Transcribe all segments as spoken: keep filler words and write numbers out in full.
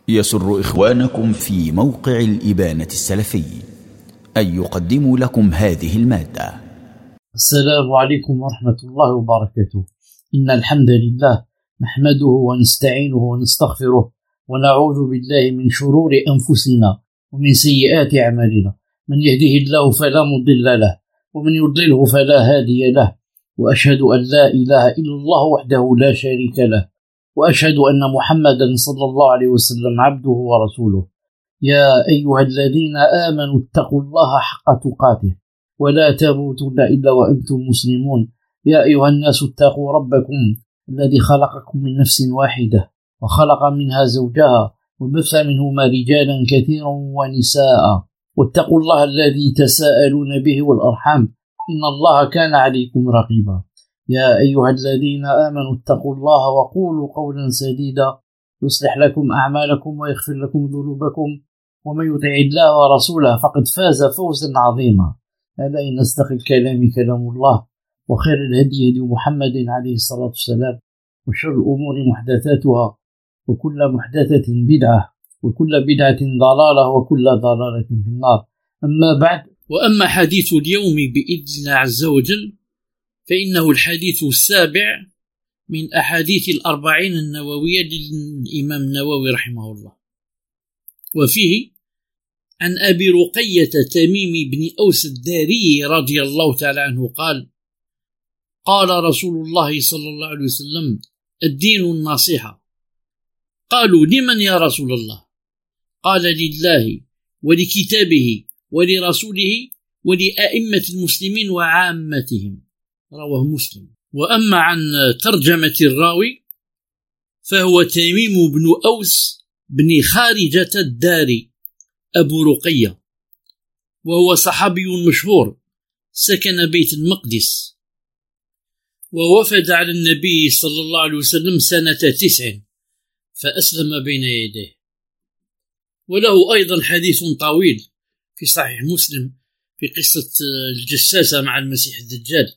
يسر إخوانكم في موقع الإبانة السلفي أن يقدموا لكم هذه المادة. السلام عليكم ورحمة الله وبركاته. إن الحمد لله نحمده ونستعينه ونستغفره ونعوذ بالله من شرور أنفسنا ومن سيئات أعمالنا، من يهده الله فلا مضل له ومن يضلله فلا هادي له، وأشهد أن لا إله إلا الله وحده لا شريك له، وأشهد أن محمدا صلى الله عليه وسلم عبده ورسوله. يا أيها الذين آمنوا اتقوا الله حق تقاته ولا تموتن إلا وأنتم مسلمون. يا أيها الناس اتقوا ربكم الذي خلقكم من نفس واحدة وخلق منها زوجها وبث منهما رجالا كثيرا ونساء، واتقوا الله الذي تساءلون به والأرحام إن الله كان عليكم رقيبا. يا أيها الذين آمنوا اتقوا الله وقولوا قولا سديدا يصلح لكم أعمالكم ويغفر لكم ذنوبكم، ومن يطع الله ورسوله فقد فاز فوزا عظيما. ألا إن أصدق الكلام كلام الله، وخير الهدي هدي محمد عليه الصلاة والسلام، وشر الأمور محدثاتها، وكل محدثة بدعة، وكل بدعة ضلالة، وكل ضلالة في النار. أما بعد، وأما حديث اليوم بإذن الله عز وجل فإنه الحديث السابع من أحاديث الأربعين النووية للإمام النووي رحمه الله، وفيه عن أبي رقية تميم بن أوس الداري رضي الله تعالى عنه قال: قال رسول الله صلى الله عليه وسلم: الدين النصيحة. قالوا: لمن يا رسول الله؟ قال: لله ولكتابه ولرسوله ولأئمة المسلمين وعامتهم. رواه مسلم. وأما عن ترجمة الراوي فهو تميم بن أوس بن خارجة الداري أبو رقية، وهو صحابي مشهور سكن بيت المقدس، ووفد على النبي صلى الله عليه وسلم سنة تسع فأسلم بين يديه. وله أيضا حديث طويل في صحيح مسلم في قصة الجساسة مع المسيح الدجال،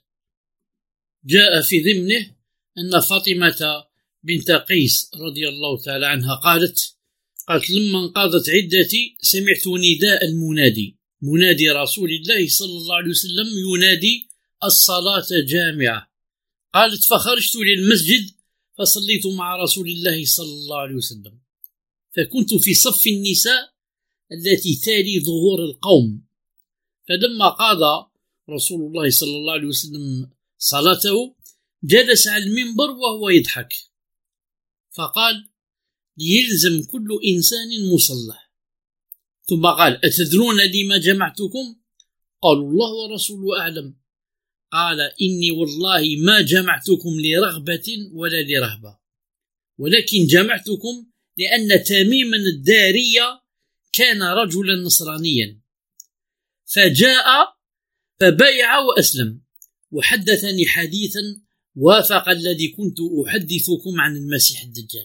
جاء في ضمنه أن فاطمة بنت قيس رضي الله تعالى عنها قالت قالت لما انقضت عدتي سمعت نداء المنادي، منادي رسول الله صلى الله عليه وسلم ينادي الصلاة جامعة. قالت: فخرجت للمسجد فصليت مع رسول الله صلى الله عليه وسلم، فكنت في صف النساء التي تالي ظهور القوم، فلما قضى رسول الله صلى الله عليه وسلم صلاته جلس على المنبر وهو يضحك، فقال: ليلزم كل إنسان مصلح. ثم قال: أتدرون لما جمعتكم؟ قالوا: الله ورسوله أعلم. قال: إني والله ما جمعتكم لرغبة ولا لرهبة، ولكن جمعتكم لأن تميما الدارية كان رجلا نصرانيا فجاء فبايع وأسلم، وحدثني حديثا وافق الذي كنت أحدثكم عن المسيح الدجال.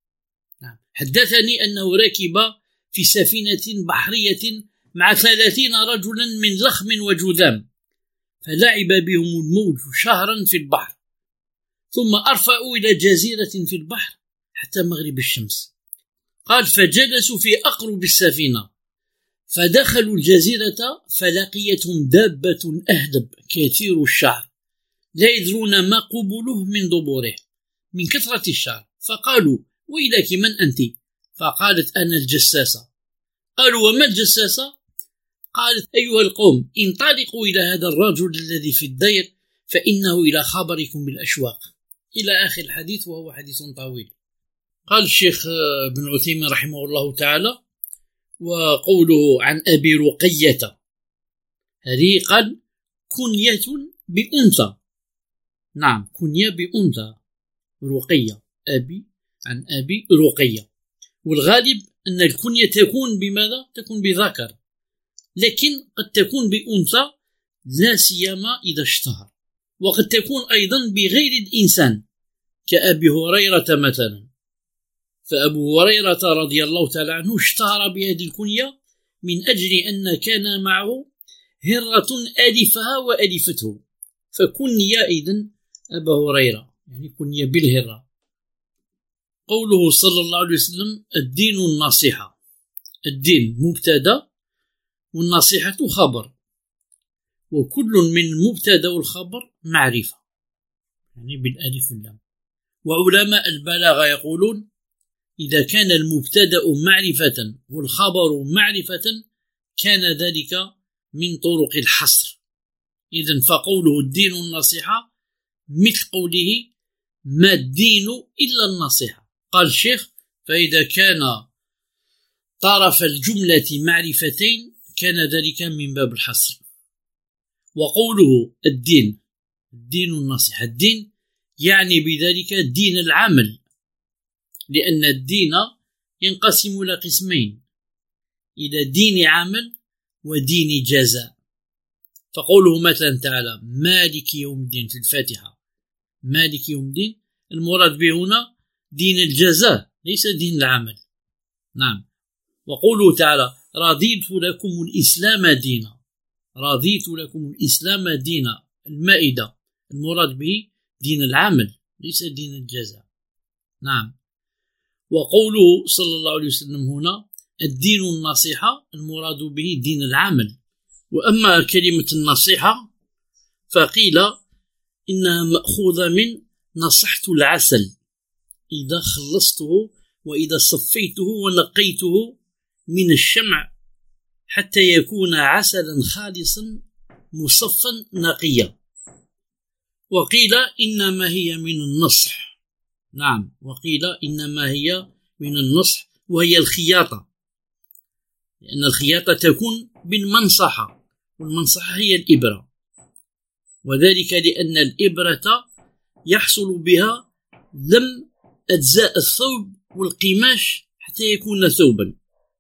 حدثني أنه ركب في سفينة بحرية مع ثلاثين رجلا من لخم وجذام، فلعب بهم الموج شهرا في البحر، ثم أرفعوا إلى جزيرة في البحر حتى مغرب الشمس. قال: فجلسوا في أقرب السفينة، فدخلوا الجزيرة فلقيتهم دابة أهدب كثير الشعر لا يدرون ما قبله من دبوره من كثرة الشعر، فقالوا: ويلك من أنت؟ فقالت: أنا الجساسة. قالوا: وما الجساسة؟ قالت: أيها القوم، انطلقوا إلى هذا الرجل الذي في الدير فإنه إلى خبركم بالأشواق، إلى آخر الحديث، وهو حديث طويل. قال الشيخ ابن عثيمين رحمه الله تعالى: وقوله عن أبي رقية هذه قال كنية بأنثى، نعم كنية بأنثى رقية، أبي عن أبي رقية، والغالب أن الكنية تكون بماذا؟ تكون بذكر، لكن قد تكون بأنثى لا سيما إذا اشتهر، وقد تكون أيضا بغير الإنسان كأبي هريرة مثلا، فأبو هريرة رضي الله تعالى عنه اشتهر بهذه الكنية من أجل أن كان معه هرة ألفها وألفته، فكني إذن أبا هريرة، يعني كني بالهرة. قوله صلى الله عليه وسلم الدين النصيحة. الدين مبتدأ والنصيحة خبر، وكل من المبتدأ والخبر معرفة، يعني بالألف واللام. وعلماء البلاغة يقولون إذا كان المبتدأ معرفة والخبر معرفة كان ذلك من طرق الحصر. إذن فقوله الدين النصيحة مثل قوله ما الدين إلا النصيحة. قال الشيخ فإذا كان طرف الجملة معرفتين كان ذلك من باب الحصر. وقوله الدين الدين النصيحة، الدين يعني بذلك دين العمل، لأن الدين ينقسم إلى قسمين، إلى دين عمل ودين جزاء. فقوله مثلا تعالى مالك يوم الدين في الفاتحة، مالك يوم الدين المراد به هنا دين الجزاء ليس دين العمل. نعم. وقوله تعالى رضيت لكم الإسلام دينا، رضيت لكم الإسلام دينا، المائدة المراد به دين العمل ليس دين الجزاء. نعم. وقوله صلى الله عليه وسلم هنا الدين النصيحة المراد به دين العمل. وأما كلمة النصيحة فقيل إنها مأخوذة من نصحت العسل إذا خلصته وإذا صفيته ونقيته من الشمع حتى يكون عسلا خالصا مصفا نقيا. وقيل إنما هي من النصح. نعم. وقيل إنما هي من النصح وهي الخياطة، لأن الخياطة تكون بالمنصحة، والمنصحة هي الإبرة، وذلك لأن الإبرة يحصل بها لم أجزاء الثوب والقماش حتى يكون ثوبا.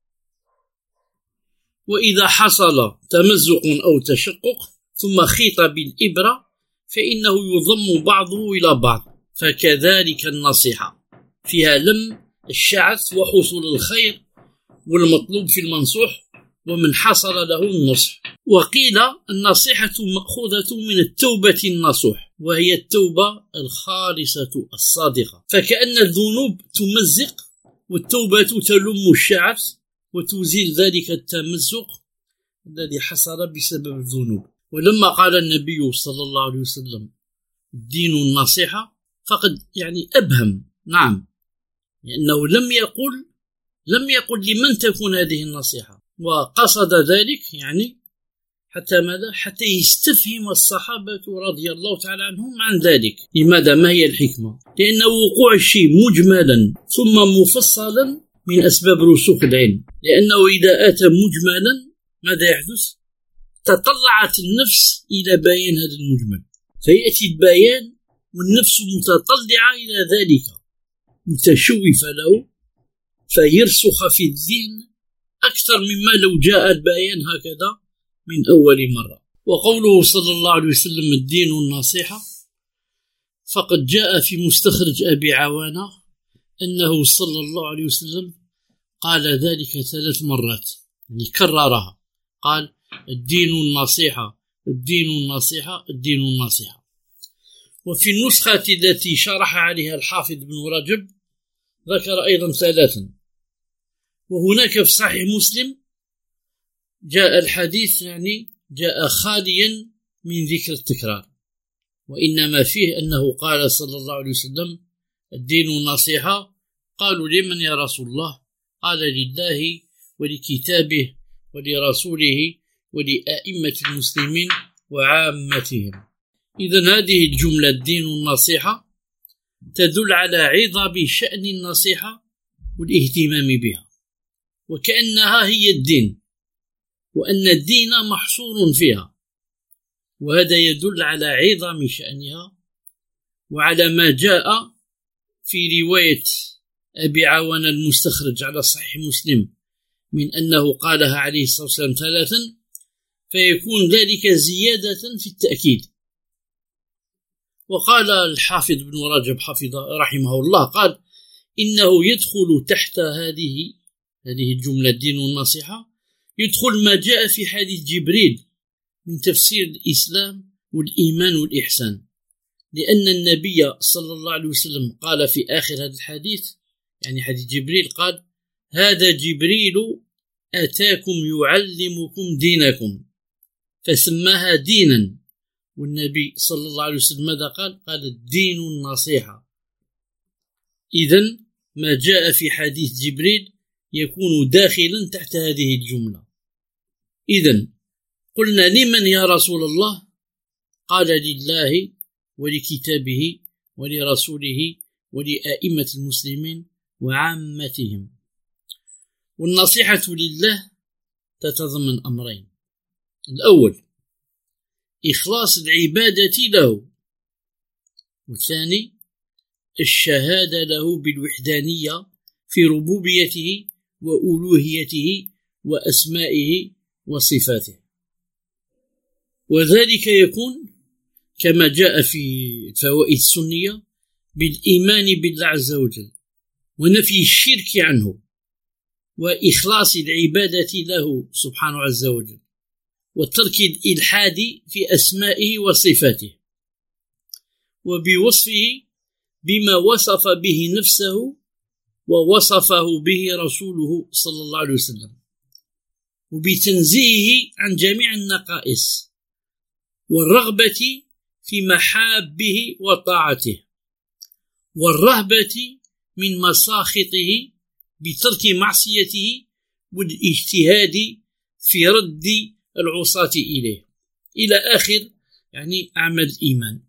وإذا حصل تمزق أو تشقق ثم خيط بالإبرة فإنه يضم بعضه إلى بعض، فكذلك النصيحة فيها لم الشعث وحصول الخير والمطلوب في المنصوح ومن حصل له النصح. وقيل النصيحة مأخوذة من التوبة النصوح، وهي التوبة الخالصة الصادقة، فكأن الذنوب تمزق والتوبة تلم الشعث وتزيل ذلك التمزق الذي حصل بسبب الذنوب. ولما قال النبي صلى الله عليه وسلم الدين النصيحة فقد يعني أبهم. نعم. لأنه لم يقل لم يقل لمن تكون هذه النصيحة، وقصد ذلك يعني حتى ماذا؟ حتى يستفهم الصحابة رضي الله تعالى عنهم عن ذلك. لماذا؟ ما هي الحكمة؟ لأن وقوع الشيء مجملا ثم مفصلا من أسباب رسوخ العلم، لأنه إذا أتى مجملا ماذا يحدث؟ تطلعت النفس إلى بيان هذا المجمل، فيأتي البيان والنفس متطلعة إلى ذلك متشوفة له فيرسخ في الذهن أكثر مما لو جاء البيان هكذا من أول مرة. وقوله صلى الله عليه وسلم الدين النصيحة فقد جاء في مستخرج أبي عوانة أنه صلى الله عليه وسلم قال ذلك ثلاث مرات، يعني كررها، قال الدين النصيحة الدين النصيحة الدين النصيحة. وفي النسخة التي شرح عليها الحافظ بن رجب ذكر أيضا ثلاثا. وهناك في صحيح مسلم جاء الحديث يعني جاء خاليا من ذكر التكرار، وإنما فيه أنه قال صلى الله عليه وسلم الدين النصيحة. قالوا لمن يا رسول الله؟ قال لله ولكتابه ولرسوله ولأئمة المسلمين وعامتهم. إذن هذه الجملة الدين النصيحة تدل على عظم شأن النصيحة والاهتمام بها، وكأنها هي الدين، وأن الدين محصور فيها، وهذا يدل على عظم شأنها وعلى ما جاء في رواية أبي عوان المستخرج على صحيح مسلم من أنه قالها عليه الصلاة والسلام ثلاثا، فيكون ذلك زيادة في التأكيد. وقال الحافظ بن رجب حفظ رحمه الله قال إنه يدخل تحت هذه هذه الجملة الدين والنصيحة يدخل ما جاء في حديث جبريل من تفسير الإسلام والإيمان والإحسان، لأن النبي صلى الله عليه وسلم قال في آخر هذا الحديث يعني حديث جبريل قال هذا جبريل أتاكم يعلمكم دينكم، فسماها دينا. والنبي صلى الله عليه وسلم ماذا قال؟ قال الدين النصيحة. إذن ما جاء في حديث جبريل يكون داخلا تحت هذه الجملة. إذن قلنا لمن يا رسول الله؟ قال لله ولكتابه ولرسوله ولأئمة المسلمين وعامتهم. والنصيحة لله تتضمن أمرين: الأول إخلاص العبادة له، والثاني الشهادة له بالوحدانية في ربوبيته وألوهيته وأسمائه وصفاته. وذلك يكون كما جاء في الفوائد السنية بالإيمان بالله عز وجل ونفي الشرك عنه وإخلاص العبادة له سبحانه عز وجل وترك الإلحاد في أسمائه وصفاته، وبوصفه بما وصف به نفسه ووصفه به رسوله صلى الله عليه وسلم، وبتنزيهه عن جميع النقائص، والرغبة في محابه وطاعته، والرهبة من مساخطه بترك معصيته، والاجتهاد في رد العصاة إليه، إلى آخر يعني أعمال الإيمان.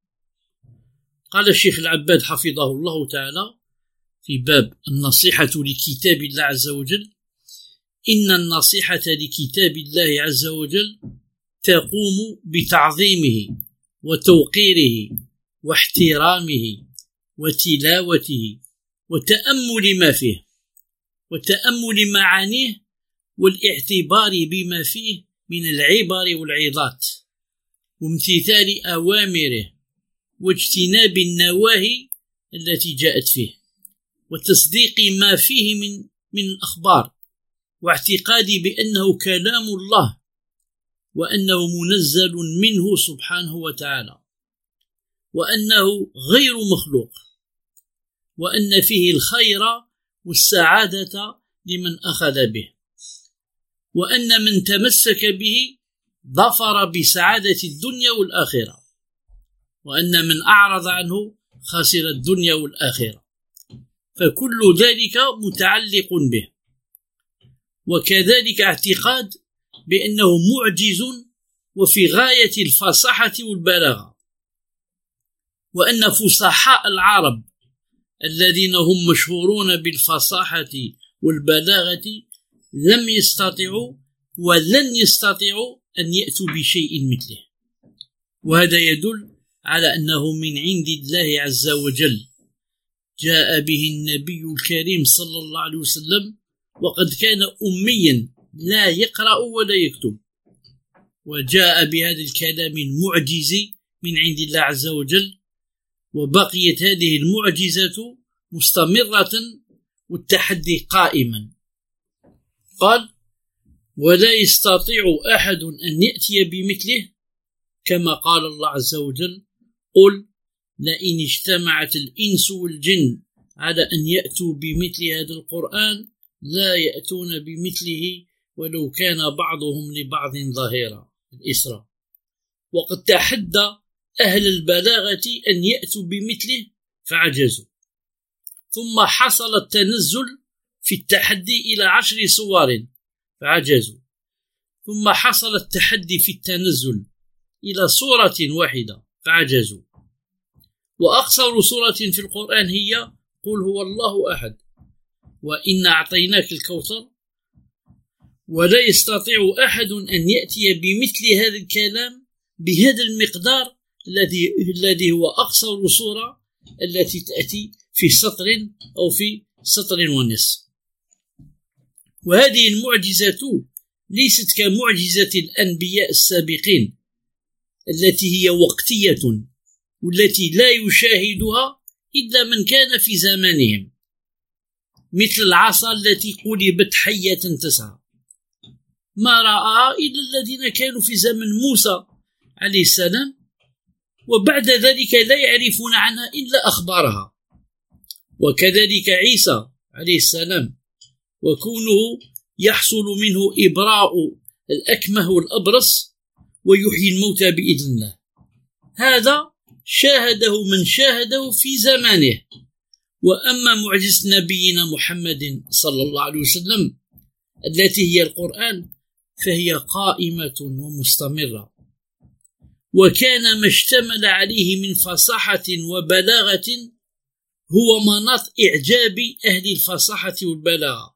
قال الشيخ العباد حفظه الله تعالى في باب النصيحة لكتاب الله عز وجل: إن النصيحة لكتاب الله عز وجل تقوم بتعظيمه وتوقيره واحترامه وتلاوته وتأمل ما فيه وتأمل معانيه والاعتبار بما فيه من العبر والعظات وامتثال أوامره واجتناب النواهي التي جاءت فيه وتصديق ما فيه من من الأخبار واعتقاد بأنه كلام الله وأنه منزل منه سبحانه وتعالى وأنه غير مخلوق وأن فيه الخير والسعادة لمن أخذ به، وأن من تمسك به ظفر بسعادة الدنيا والآخرة، وأن من أعرض عنه خسر الدنيا والآخرة، فكل ذلك متعلق به. وكذلك اعتقاد بأنه معجز وفي غاية الفصاحة والبلاغة، وأن فصحاء العرب الذين هم مشهورون بالفصاحة والبلاغة لم يستطيعوا ولن يستطيعوا أن يأتوا بشيء مثله. وهذا يدل على أنه من عند الله عز وجل، جاء به النبي الكريم صلى الله عليه وسلم وقد كان أميا لا يقرأ ولا يكتب، وجاء بهذا الكلام المعجز من عند الله عز وجل، وبقيت هذه المعجزة مستمرة والتحدي قائما. قال: ولا يستطيع أحد أن يأتي بمثله، كما قال الله عز وجل: قل لئن اجتمعت الإنس والجن على أن يأتوا بمثل هذا القرآن لا يأتون بمثله ولو كان بعضهم لبعض ظهيرا. الإسراء. وقد تحدى أهل البلاغة أن يأتوا بمثله فعجزوا، ثم حصل التنزل في التحدي إلى عشر صور فعجزوا، ثم حصل التحدي في التنزل إلى صورة واحدة فعجزوا. وأقصر صورة في القرآن هي قل هو الله أحد وإن أعطيناك الكوثر. ولا يستطيع أحد أن يأتي بمثل هذا الكلام بهذا المقدار الذي الذي هو أقصر صورة التي تأتي في سطر أو في سطر ونصف. وهذه المعجزة ليست كمعجزة الأنبياء السابقين التي هي وقتية والتي لا يشاهدها إلا من كان في زمانهم، مثل العصا التي قلبت حية تسعى، ما رأى إلا الذين كانوا في زمن موسى عليه السلام، وبعد ذلك لا يعرفون عنها إلا أخبارها. وكذلك عيسى عليه السلام، وكونه يحصل منه إبراء الأكمه والأبرص ويحيي الموتى بإذن الله. هذا شاهده من شاهده في زمانه. وأما معجزة نبينا محمد صلى الله عليه وسلم التي هي القرآن فهي قائمة ومستمرة، وكان ما اشتمل عليه من فصاحة وبلاغة هو مناط إعجاب أهل الفصاحة والبلاغة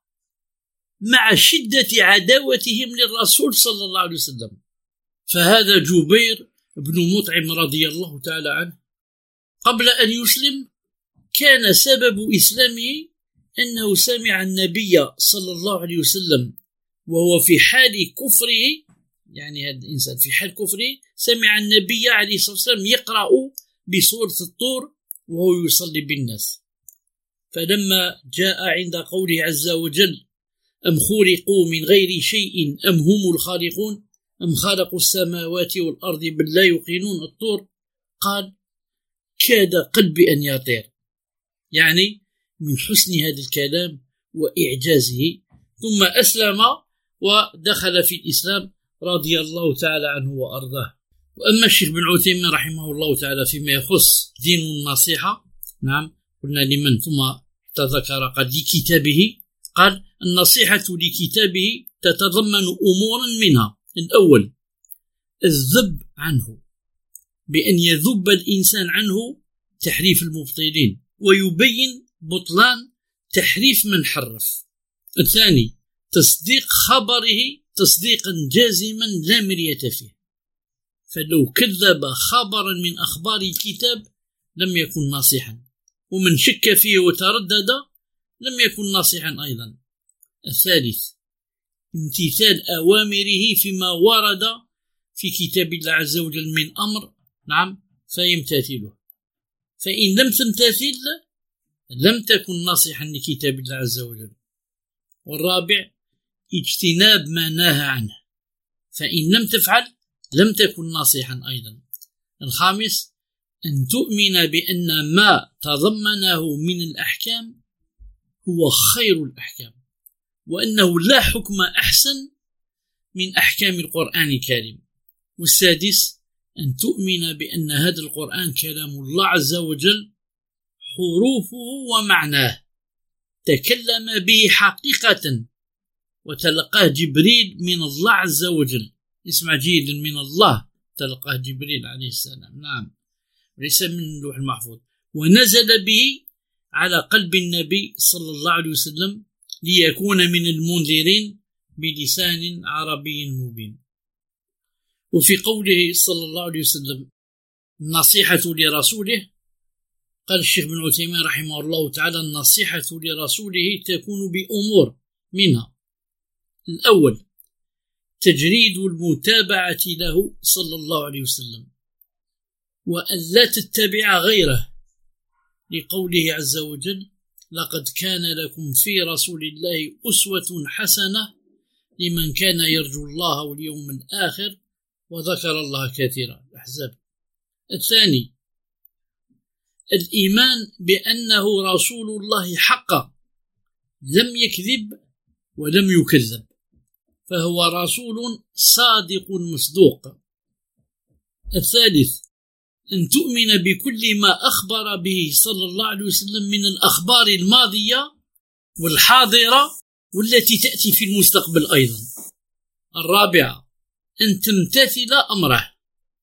مع شدة عداوتهم للرسول صلى الله عليه وسلم. فهذا جبير بن مطعم رضي الله تعالى عنه قبل أن يسلم كان سبب إسلامه أنه سمع النبي صلى الله عليه وسلم وهو في حال كفره، يعني هذا الإنسان في حال كفره سمع النبي عليه الصلاة والسلام يقرأ بسورة الطور وهو يصلي بالناس. فلما جاء عند قوله عز وجل أم خلقوا من غير شيء أم هم الخالقون أم خلقوا السماوات والأرض بل لا يوقنون الطور، قال كاد قلبي أن يطير، يعني من حسن هذا الكلام وإعجازه. ثم أسلم ودخل في الإسلام رضي الله تعالى عنه وأرضاه. وأما الشيخ بن عثيمين رحمه الله تعالى فيما يخص دين النصيحة، نعم قلنا لمن، ثم تذكر قد لكتابه، قال النصيحة لكتابه تتضمن أمورا منها: الأول الذب عنه بأن يذب الإنسان عنه تحريف المبطلين ويبين بطلان تحريف من حرف. الثاني تصديق خبره تصديقا جازما لا مرية فيه، فلو كذب خبرا من أخبار الكتاب لم يكن ناصحا، ومن شك فيه وتردد لم يكن ناصحا أيضا. الثالث امتثال أوامره فيما ورد في كتاب الله عز وجل من أمر، نعم، فيمتثله، فإن لم تمتثل لم تكن ناصحا لكتاب الله عز وجل. والرابع اجتناب ما نهى عنه، فإن لم تفعل لم تكن ناصحا أيضا. الخامس أن تؤمن بأن ما تضمنه من الأحكام هو خير الأحكام، وأنه لا حكم أحسن من أحكام القرآن الكريم. والسادس أن تؤمن بأن هذا القرآن كلام الله عز وجل حروفه ومعناه تكلم به حقيقة وتلقاه جبريل من الله عز وجل. اسمع جيدا، من الله تلقاه جبريل عليه السلام، نعم، ليس من اللوح المحفوظ، ونزل به على قلب النبي صلى الله عليه وسلم ليكون من المنذرين بلسان عربي مبين. وفي قوله صلى الله عليه وسلم النصيحة لرسوله، قال الشيخ بن عثيمين رحمه الله تعالى النصيحة لرسوله تكون بأمور منها: الأول تجريد المتابعة له صلى الله عليه وسلم، وأن لا تتبع غيره، لقوله عز وجل لقد كان لكم في رسول الله أسوة حسنة لمن كان يرجو الله واليوم الآخر وذكر الله كثيرا، الأحزاب. الثاني الإيمان بأنه رسول الله حقا لم يكذب ولم يكذب، فهو رسول صادق مصدوق. الثالث أن تؤمن بكل ما أخبر به صلى الله عليه وسلم من الأخبار الماضية والحاضرة والتي تأتي في المستقبل أيضا. الرابعة أن تمتثل أمره.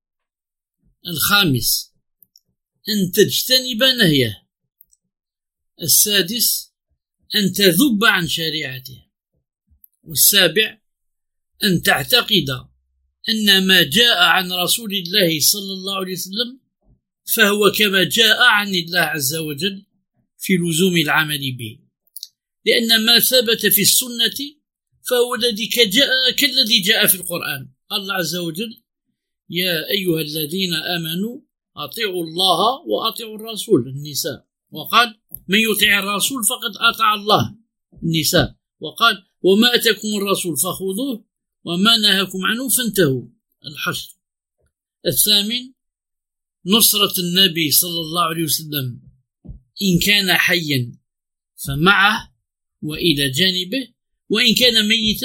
الخامس أن تجتنب نهيه. السادس أن تذب عن شريعته. والسابع أن تعتقد أن ما جاء عن رسول الله صلى الله عليه وسلم فهو كما جاء عن الله عز وجل في لزوم العمل به، لأن ما ثبت في السنة فهو الذي جاء كالذي جاء في القرآن. قال الله عز وجل يا أيها الذين آمنوا أطيعوا الله وأطيعوا الرسول، النساء، وقال من يطيع الرسول فقد أطاع الله، النساء، وقال وما أتاكم الرسول فخذوه وما نهاكم عنه فانتهوا، الحشر. الثامن نصرة النبي صلى الله عليه وسلم إن كان حيا فمعه وإلى جانبه، وإن كان ميتا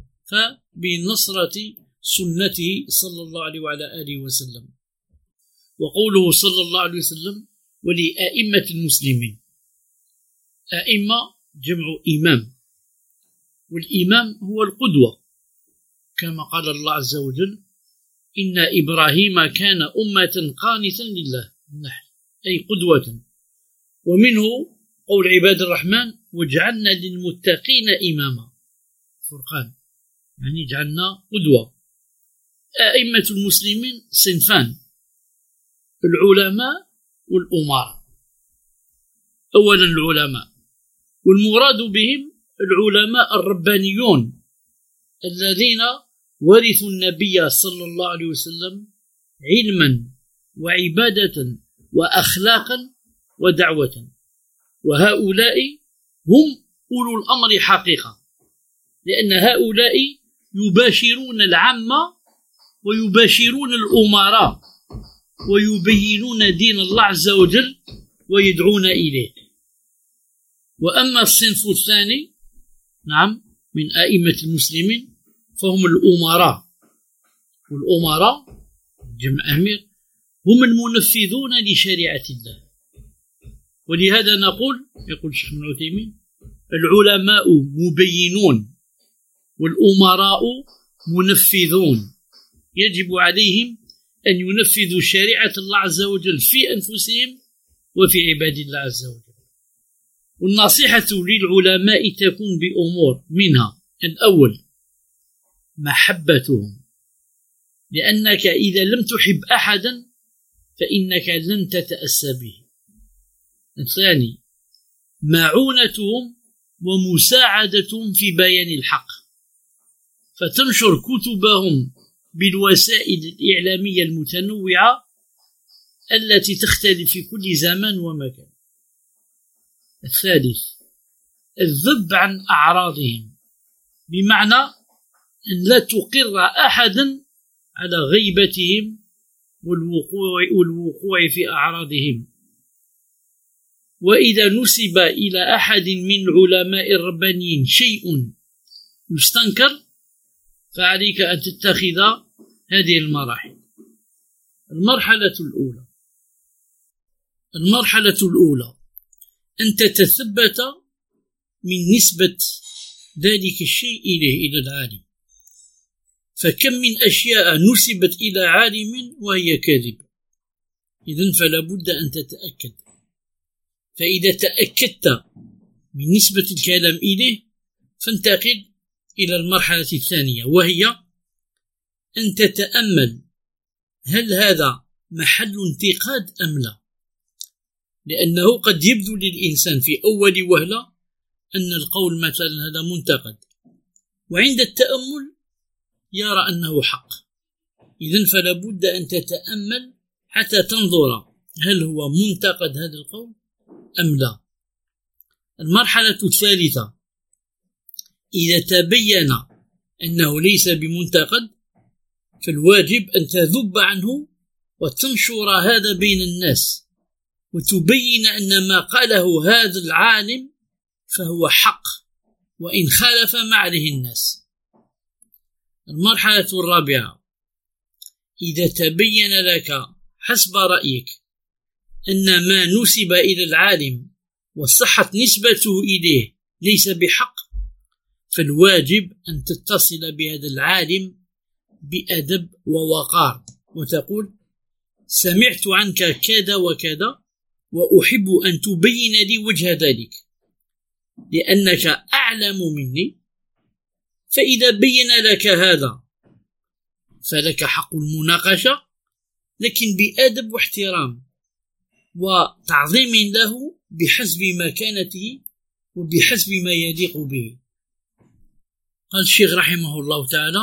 فبنصرة سنته صلى الله عليه وعلى آله وسلم. وقوله صلى الله عليه وسلم ولأئمة المسلمين. أئمة جمع إمام، والإمام هو القدوة، كما قال الله عز وجل إن إبراهيم كان أمة قانتا لله، أي قدوة. ومنه قول عباد الرحمن وجعلنا للمتقين إماما، فرقان، يعني جعلنا قدوة. أئمة المسلمين صنفان، العلماء والأمراء. أولا العلماء، والمراد بهم العلماء الربانيون الذين ورثوا النبي صلى الله عليه وسلم علما وعبادة وأخلاقا ودعوة، وهؤلاء هم أولو الأمر حقيقة، لأن هؤلاء يباشرون العامة ويباشرون الأمراء ويبينون دين الله عز وجل ويدعون إليه. وأما الصنف الثاني نعم من أئمة المسلمين فهم الأمراء، والأمراء جمع أمير هم المنفذون لشريعة الله. ولهذا نقول، يقول الشيخ ابن عثيمين العلماء مبينون والأمراء منفذون، يجب عليهم أن ينفذوا شريعة الله عز وجل في أنفسهم وفي عباد الله عز وجل. والنصيحة للعلماء تكون بأمور، منها الأول محبتهم، لأنك إذا لم تحب أحدا فإنك لن تتأسى به. الثاني معونتهم ومساعدتهم في بيان الحق، فتنشر كتبهم بالوسائل الإعلامية المتنوعة التي تختلف في كل زمان ومكان. الثالث الذب عن أعراضهم، بمعنى أن لا تقر أحدا على غيبتهم والوقوع, والوقوع في أعراضهم. وإذا نسب إلى أحد من علماء الربانيين شيء يستنكر فعليك أن تتخذ هذه المراحل. المرحلة الأولى المرحلة الأولى أن تتثبت من نسبة ذلك الشيء إليه إلى العالم، فكم من أشياء نسبت إلى عالم وهي كاذبة، إذن فلا بد أن تتأكد. فإذا تأكدت من نسبة الكلام إليه فانتقل إلى المرحلة الثانية، وهي أن تتأمل هل هذا محل انتقاد أم لا، لأنه قد يبدو للإنسان في أول وهلة أن القول مثلا هذا منتقد، وعند التأمل يرى أنه حق. إذن فلا بد أن تتأمل حتى تنظر هل هو منتقد هذا القول أم لا. المرحلة الثالثة إذا تبين أنه ليس بمنتقد فالواجب أن تذب عنه وتنشر هذا بين الناس وتبين أن ما قاله هذا العالم فهو حق وإن خالف ما عليه الناس. المرحلة الرابعة إذا تبين لك حسب رأيك أن ما نسب إلى العالم وصحت نسبته إليه ليس بحق فالواجب أن تتصل بهذا العالم بأدب ووقار وتقول سمعت عنك كذا وكذا وأحب أن تبين لي وجه ذلك لأنك أعلم مني، فإذا بين لك هذا فلك حق المناقشة لكن بأدب واحترام وتعظيم له بحسب مكانته وبحسب ما يليق به. قال الشيخ رحمه الله تعالى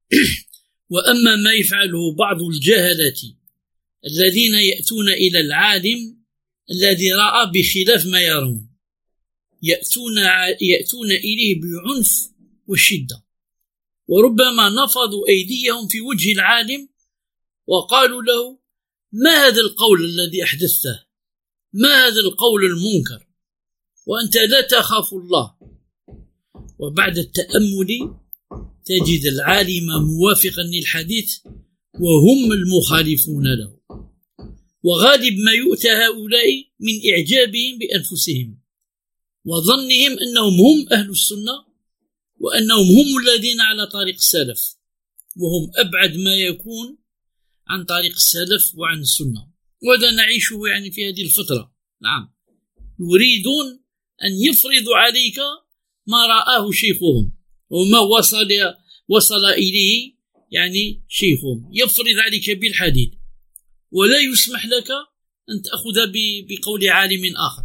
وأما ما يفعله بعض الجهلة الذين يأتون إلى العالم الذي رأى بخلاف ما يرون يأتون, يأتون إليه بعنف والشدة، وربما نفضوا أيديهم في وجه العالم وقالوا له ما هذا القول الذي أحدثته، ما هذا القول المنكر وأنت لا تخاف الله. وبعد التأمل تجد العالم موافقا للحديث وهم المخالفون له. وغالب ما يؤتى هؤلاء من إعجابهم بأنفسهم وظنهم أنهم هم أهل السنة وأنهم هم الذين على طريق السلف، وهم أبعد ما يكون عن طريق السلف وعن السنة. وهذا نعيشه يعني في هذه الفترة. نعم، يريدون أن يفرضوا عليك ما رآه شيخهم وما وصل وصل إليه يعني شيخهم، يفرض عليك بالحديد ولا يسمح لك أن تأخذ بقول عالم آخر.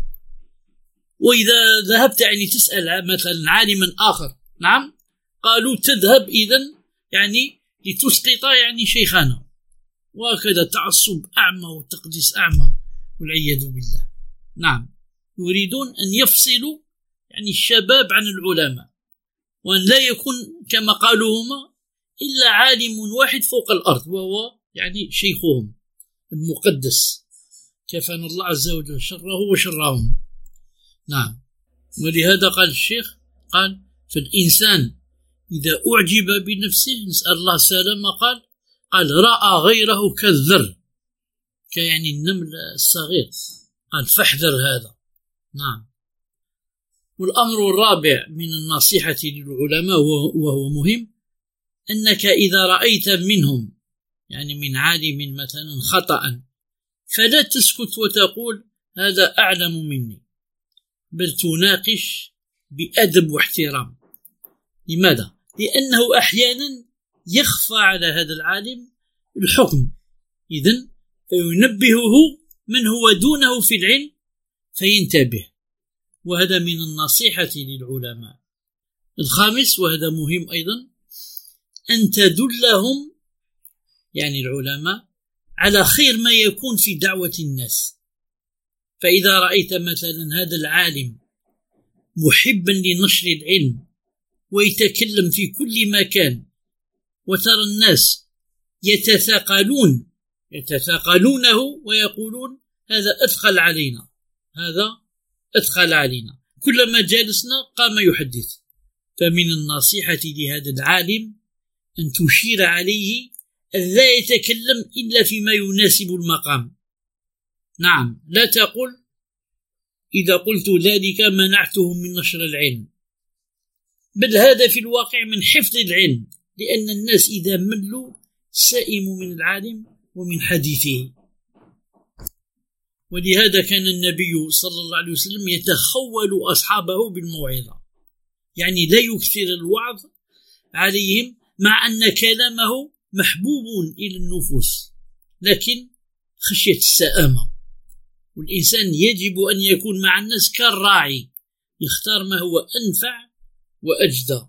وإذا ذهبت يعني تسأل مثلا عالما آخر، نعم، قالوا تذهب إذن يعني لتسقط يعني شيخنا. وهكذا تعصب أعمى وتقديس أعمى والعياذ بالله. نعم، يريدون أن يفصلوا يعني الشباب عن العلماء، وأن لا يكون كما قالوا هما إلا عالم واحد فوق الأرض وهو يعني شيخهم المقدس، كفانا الله عز وجل شره وشرهم. نعم، ولهذا قال الشيخ قال فالإنسان إذا أعجب بنفسه نسأل الله السلامة قال قال رأى غيره كالذر، كيعني النمل الصغير، قال فاحذر هذا. نعم. والأمر الرابع من النصيحة للعلماء وهو مهم، أنك إذا رأيت منهم يعني من عالم مثلا خطأ فلا تسكت وتقول هذا أعلم مني، بل تناقش بأدب واحترام. لماذا؟ لأنه أحيانا يخفى على هذا العالم الحكم، إذن فينبهه من هو دونه في العلم فينتبه. وهذا من النصيحة للعلماء. الخامس وهذا مهم أيضا، أن تدلهم يعني العلماء على خير ما يكون في دعوة الناس. فإذا رأيت مثلا هذا العالم محبا لنشر العلم ويتكلم في كل مكان، وترى الناس يتثاقلون يتثاقلونه ويقولون هذا أثقل علينا، هذا أثقل علينا، كلما جالسنا قام يحدث، فمن النصيحة لهذا العالم أن تشير عليه أن لا يتكلم إلا فيما يناسب المقام. نعم، لا تقول إذا قلت ذلك منعتهم من نشر العلم، بل هذا في الواقع من حفظ العلم، لأن الناس إذا ملوا سئموا من العالم ومن حديثه. ولهذا كان النبي صلى الله عليه وسلم يتخول أصحابه بالموعظة، يعني لا يكثر الوعظ عليهم مع أن كلامه محبوب إلى النفوس، لكن خشية السآمة. والإنسان يجب أن يكون مع الناس كالراعي، يختار ما هو أنفع وأجدى.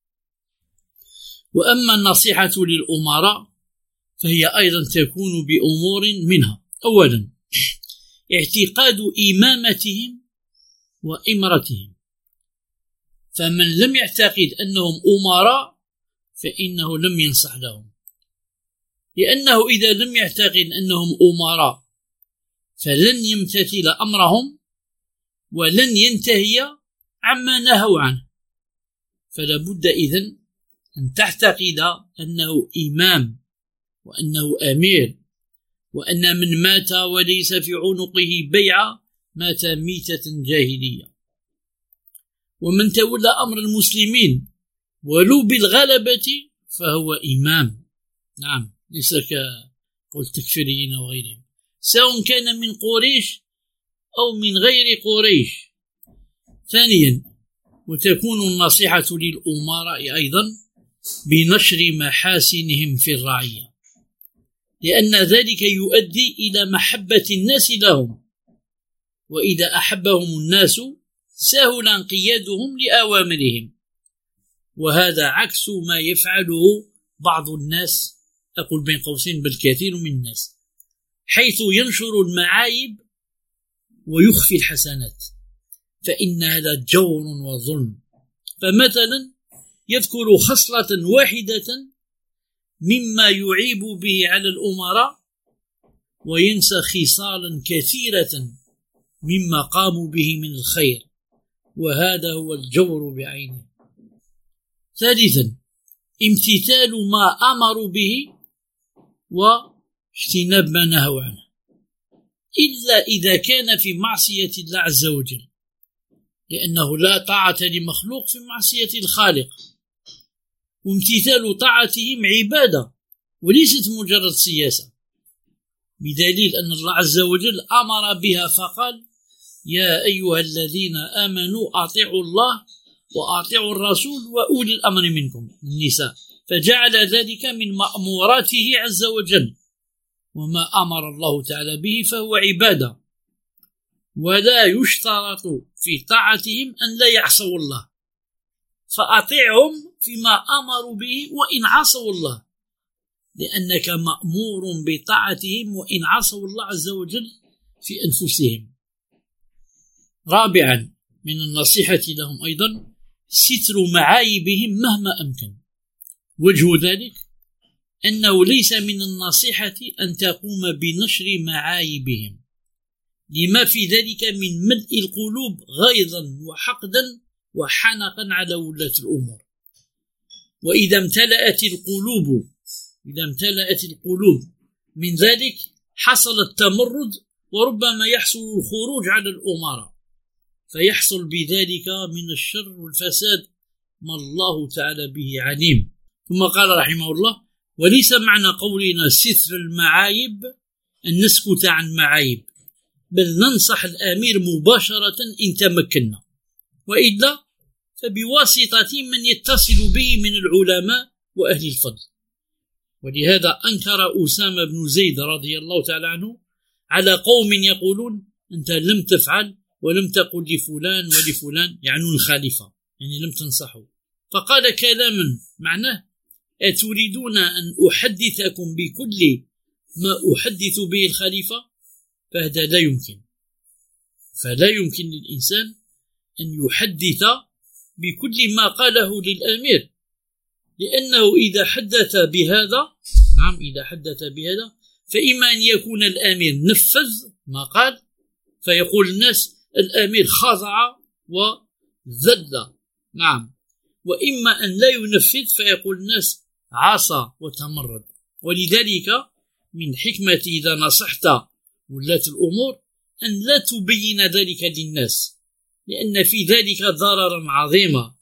وأما النصيحة للأمراء فهي أيضا تكون بأمور منها: أولا اعتقاد إمامتهم وإمرتهم، فمن لم يعتقد أنهم أمراء فإنه لم ينصح لهم، لأنه إذا لم يعتقد أنهم أمراء فلن يمتثل أمرهم ولن ينتهي عما نهوا عنه. فلا بد إذن أن تعتقد أنه إمام وأنه أمير، وأن من مات وليس في عنقه بيعة مات ميتة جاهلية. ومن تولى أمر المسلمين ولو بالغلبة فهو إمام. نعم، ليس كقول التكفيريين وغيرهم، سواء كان من قريش أو من غير قريش. ثانيا، وتكون النصيحة للأمراء أيضا بنشر محاسنهم في الرعية، لأن ذلك يؤدي إلى محبة الناس لهم، وإذا أحبهم الناس سهل انقيادهم لأوامرهم. وهذا عكس ما يفعله بعض الناس، أقول بين قوسين بالكثير من الناس، حيث ينشر المعايب ويخفي الحسنات، فإن هذا جور وظلم. فمثلا يذكر خصلة واحدة مما يعيب به على الأمراء وينسى خصالا كثيرة مما قاموا به من الخير، وهذا هو الجور بعينه. ثالثا امتثال ما أمروا به واجتناب ما نهوا عنه، إلا إذا كان في معصية الله عز وجل، لأنه لا طاعة لمخلوق في معصية الخالق، وامتثال طاعتهم عبادة وليست مجرد سياسة، بدليل أن الله عز وجل أمر بها فقال: يا أيها الذين آمنوا أطيعوا الله وأطيعوا الرسول وأولي الأمر منكم، النساء، فجعل ذلك من مأموراته عز وجل، وما أمر الله تعالى به فهو عبادة، ولا يشترط في طاعتهم أن لا يعصوا الله، فأطيعهم فيما أمروا به وإن عصوا الله، لأنك مأمور بطاعتهم وإن عصوا الله عز وجل في أنفسهم. رابعا من النصيحة لهم أيضا ستر معايبهم مهما أمكن. وجه ذلك أنه ليس من النصيحة أن تقوم بنشر معايبهم، لما في ذلك من ملء القلوب غيظا وحقدا وحنقا على ولاة الأمور. وإذا امتلأت القلوب إذا امتلأت القلوب من ذلك حصل التمرد، وربما يحصل الخروج على الأمراء، فيحصل بذلك من الشر والفساد ما الله تعالى به عليم. ثم قال رحمه الله: وليس معنى قولنا ستر المعايب أن نسكت عن معايب، بل ننصح الأمير مباشرة إن تمكنا، وإلا فبواسطة من يتصل به من العلماء وأهل الفضل. ولهذا أنكر أسامة بن زيد رضي الله تعالى عنه على قوم يقولون: أنت لم تفعل ولم تقل لفلان ولفلان، يعنون الخليفة، يعني لم تنصحه. فقال كلاما معناه: أتريدون أن أحدثكم بكل ما أحدث به الخليفة؟ فهذا لا يمكن. فلا يمكن للإنسان أن يحدث بكل ما قاله للأمير، لأنه إذا حدث بهذا نعم إذا حدث بهذا فإما أن يكون الأمير نفذ ما قال، فيقول الناس الأمير خضع وذل، نعم، وإما أن لا ينفذ فيقول الناس عصى وتمرد. ولذلك من حكمة إذا نصحت ولاة الأمور أن لا تبين ذلك للناس، لأن في ذلك ضررا عظيما.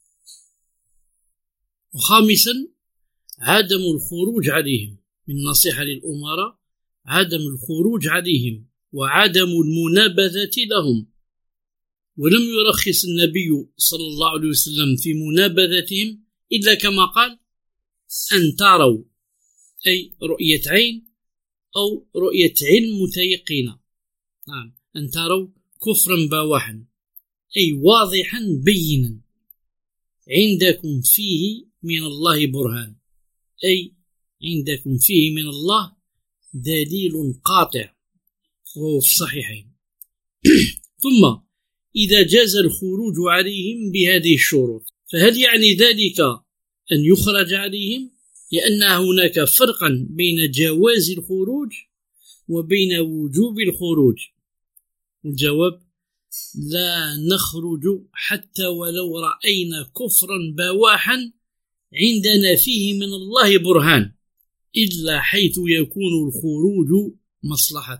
وخامسا عدم الخروج عليهم، من نصيحة للأمراء عدم الخروج عليهم وعدم المنابذة لهم. ولم يرخص النبي صلى الله عليه وسلم في منابذتهم إلا كما قال: أن تروا، أي رؤية عين أو رؤية علم متيقنة، نعم، أن تروا كفرا بواحا، أي واضحا بينا، عندكم فيه من الله برهان، أي عندكم فيه من الله دليل قاطع، وهو في الصحيحين. ثم إذا جاز الخروج عليهم بهذه الشروط، فهل يعني ذلك أن يخرج عليهم؟ لأن هناك فرقا بين جواز الخروج وبين وجوب الخروج. الجواب: لا نخرج حتى ولو رأينا كفرا بواحا عندنا فيه من الله برهان، إلا حيث يكون الخروج مصلحة.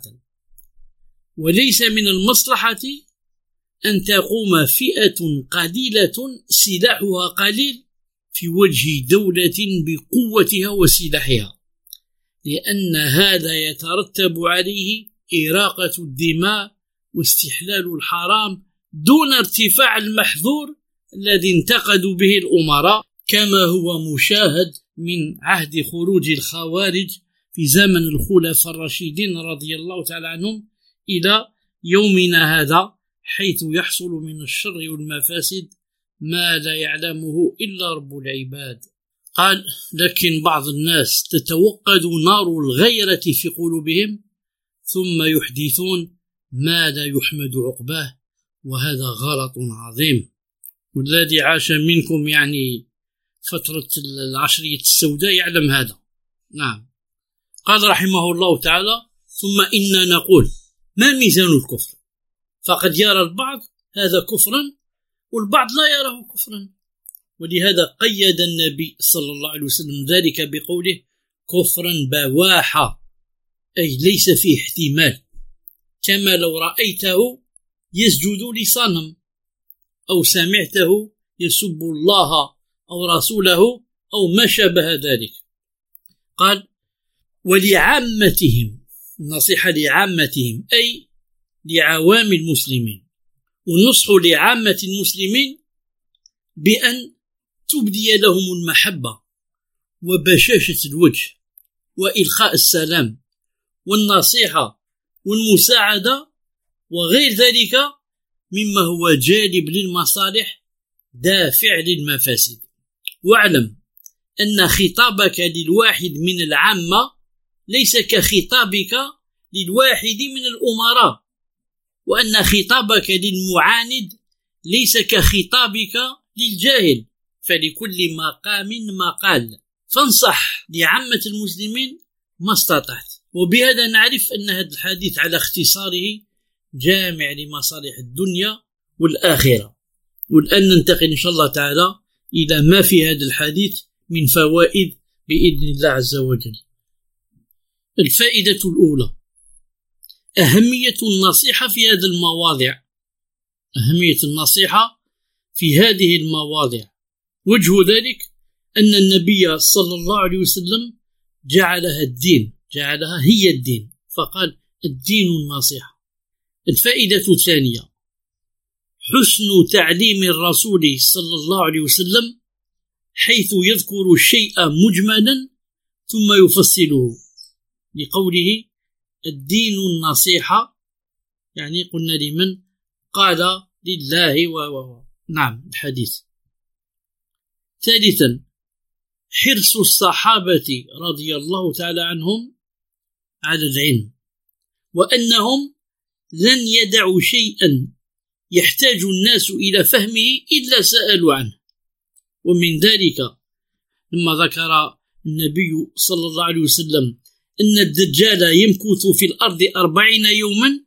وليس من المصلحة أن تقوم فئة قليلة سلاحها قليل في وجه دولة بقوتها وسلاحها، لأن هذا يترتب عليه إراقة الدماء واستحلال الحرام دون ارتفاع المحظور الذي انتقدوا به الأمراء، كما هو مشاهد من عهد خروج الخوارج في زمن الخلفاء الراشدين رضي الله تعالى عنهم إلى يومنا هذا، حيث يحصل من الشر والمفاسد ما لا يعلمه إلا رب العباد. قال: لكن بعض الناس تتوقد نار الغيرة في قلوبهم ثم يحدثون ما لا يحمد عقباه، وهذا غلط عظيم. والذي عاش منكم يعني فترة العشرية السوداء يعلم هذا. نعم. قال رحمه الله تعالى: ثم إنا نقول: ما ميزان الكفر؟ فقد يرى البعض هذا كفرا والبعض لا يراه كفرا، ولهذا قيد النبي صلى الله عليه وسلم ذلك بقوله كفرا بواحا، أي ليس فيه احتمال، كما لو رأيته يسجد لصنم أو سمعته يسب الله أو رسوله أو ما شابه ذلك. قال ولعامتهم، النصيحة لعامتهم أي لعوام المسلمين، والنصح لعامة المسلمين بأن تبدي لهم المحبة وبشاشة الوجه وإلقاء السلام والنصيحة والمساعدة وغير ذلك مما هو جالب للمصالح دافع للمفاسد. واعلم أن خطابك للواحد من العامة ليس كخطابك للواحد من الأمراء، وأن خطابك للمعاند ليس كخطابك للجاهل، فلكل مقام مقال، فانصح لعامة المسلمين ما استطعت. وبهذا نعرف أن هذا الحديث على اختصاره جامع لمصالح الدنيا والآخرة. والآن ننتقل إن شاء الله تعالى إلى ما في هذا الحديث من فوائد بإذن الله عز وجل. الفائدة الأولى أهمية النصيحة في هذه المواضع. أهمية النصيحة في هذه المواضع وجه ذلك أن النبي صلى الله عليه وسلم جعلها الدين، جعلها هي الدين، فقال الدين النصيحة. الفائدة الثانية حسن تعليم الرسول صلى الله عليه وسلم، حيث يذكر الشيء مجملا ثم يفصله، لقوله الدين النصيحة، يعني قلنا لمن؟ قال لله و و نعم الحديث. ثالثا حرص الصحابة رضي الله تعالى عنهم على العلم، وأنهم لن يدعوا شيئا يحتاج الناس إلى فهمه إلا سألوا عنه. ومن ذلك لما ذكر النبي صلى الله عليه وسلم أن الدجال يمكث في الأرض أربعين يوما،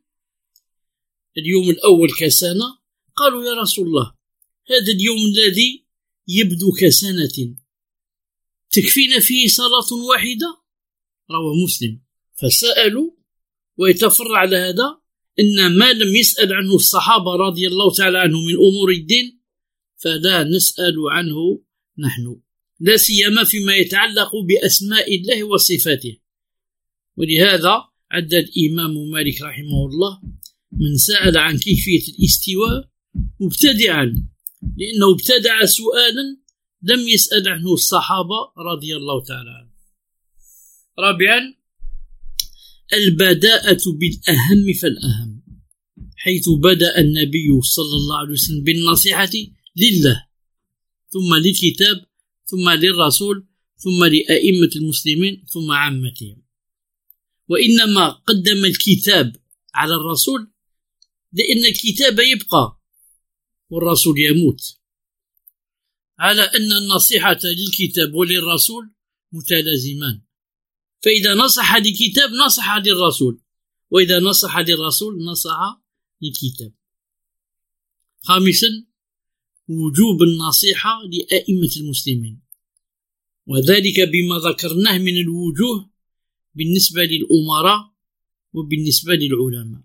اليوم الأول كسنة، قالوا يا رسول الله هذا اليوم الذي يبدو كسنة تكفينا فيه صلاة واحدة؟ رواه مسلم. فسألوا، ويتفرع على هذا إن ما لم يسأل عنه الصحابة رضي الله تعالى عنهم من أمور الدين فلا نسأل عنه نحن، لا سيما فيما يتعلق بأسماء الله وصفاته. ولهذا عد الإمام مالك رحمه الله من سأل عن كيفية الاستواء مبتدعا، لأنه ابتدع سؤالا لم يسأل عنه الصحابة رضي الله تعالى عنهم. رابعا البداءة بالأهم فالأهم، حيث بدأ النبي صلى الله عليه وسلم بالنصيحة لله ثم للكتاب ثم للرسول ثم لأئمة المسلمين ثم عامتهم. وإنما قدم الكتاب على الرسول لأن الكتاب يبقى والرسول يموت، على أن النصيحة للكتاب وللرسول متلازمان، فإذا نصح للكتاب نصح للرسول، وإذا نصح للرسول نصح للكتاب. خامسا وجوب النصيحة لأئمة المسلمين، وذلك بما ذكرناه من الوجوه بالنسبة للأمراء وبالنسبة للعلماء.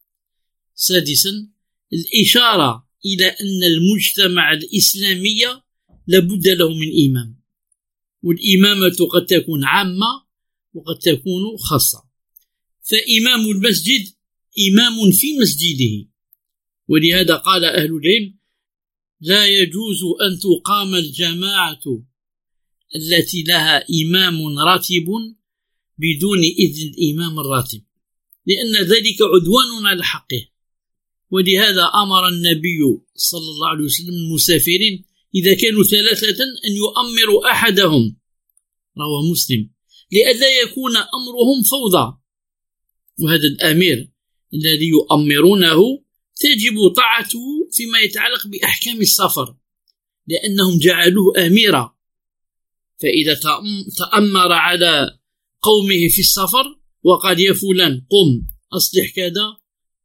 سادسا الإشارة إلى أن المجتمع الإسلامي لابد له من إمام، والإمامة قد تكون عامة وقد تكون خاصة. فإمام المسجد إمام في مسجده، ولهذا قال أهل العلم لا يجوز أن تقام الجماعة التي لها إمام راتب بدون إذن الإمام الراتب، لأن ذلك عدوان على حقه. ولهذا أمر النبي صلى الله عليه وسلم المسافرين إذا كانوا ثلاثة أن يؤمروا أحدهم، رواه مسلم، لئلا يكون أمرهم فوضى. وهذا الأمير الذي يؤمرونه تجب طاعته فيما يتعلق بأحكام السفر، لأنهم جعلوه أميرا، فإذا تأمر على قومه في السفر وقال يا فلان قم أصلح كذا،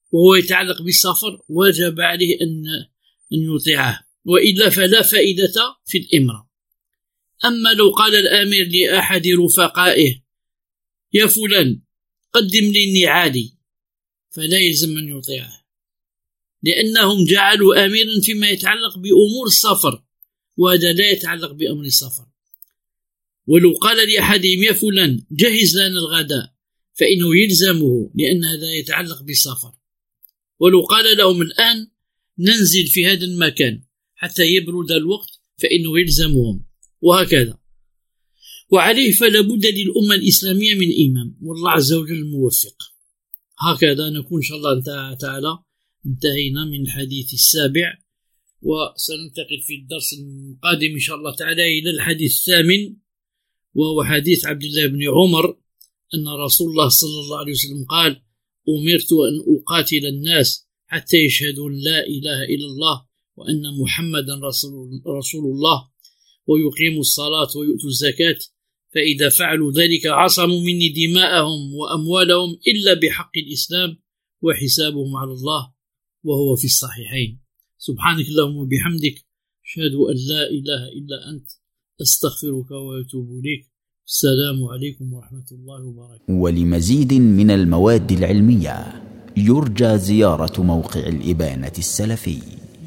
وهو يتعلق بالسفر وجب عليه أن أن يطيعه، وإلا فلا فائدة في الإمرة. أما لو قال الآمر لأحد رفقائه يا فلان قدم لي النعالي، فلا يلزم أن يطيعه، لأنهم جعلوا آمرا فيما يتعلق بأمور السفر، وهذا لا يتعلق بأمر السفر. ولو قال لأحدهم يا فلان جهز لنا الغداء، فإنه يلزمه، لأن هذا يتعلق بالسفر. ولو قال لهم الآن ننزل في هذا المكان حتى يبرد الوقت، فإنه يلزمهم، وهكذا. وعليه فلا بد للأمة الإسلامية من إمام، والله عز وجل الموفق. هكذا نكون إن شاء الله تعالى انتهينا من الحديث السابع، وسننتقل في الدرس القادم إن شاء الله تعالى إلى الحديث الثامن، وهو حديث عبد الله بن عمر أن رسول الله صلى الله عليه وسلم قال: أمرت أن أقاتل الناس حتى يشهدوا لا إله إلا الله وأن محمدا رسول, رسول الله ويقيموا الصلاة ويؤتوا الزكاة، فإذا فعلوا ذلك عصموا مني دماءهم وأموالهم إلا بحق الإسلام وحسابهم على الله، وهو في الصحيحين. سبحانك اللهم وبحمدك، أشهد أن لا إله إلا أنت، أستغفرك وأتوب إليك. السلام عليكم ورحمة الله وبركاته. ولمزيد من المواد العلمية يرجى زيارة موقع الإبانة السلفي.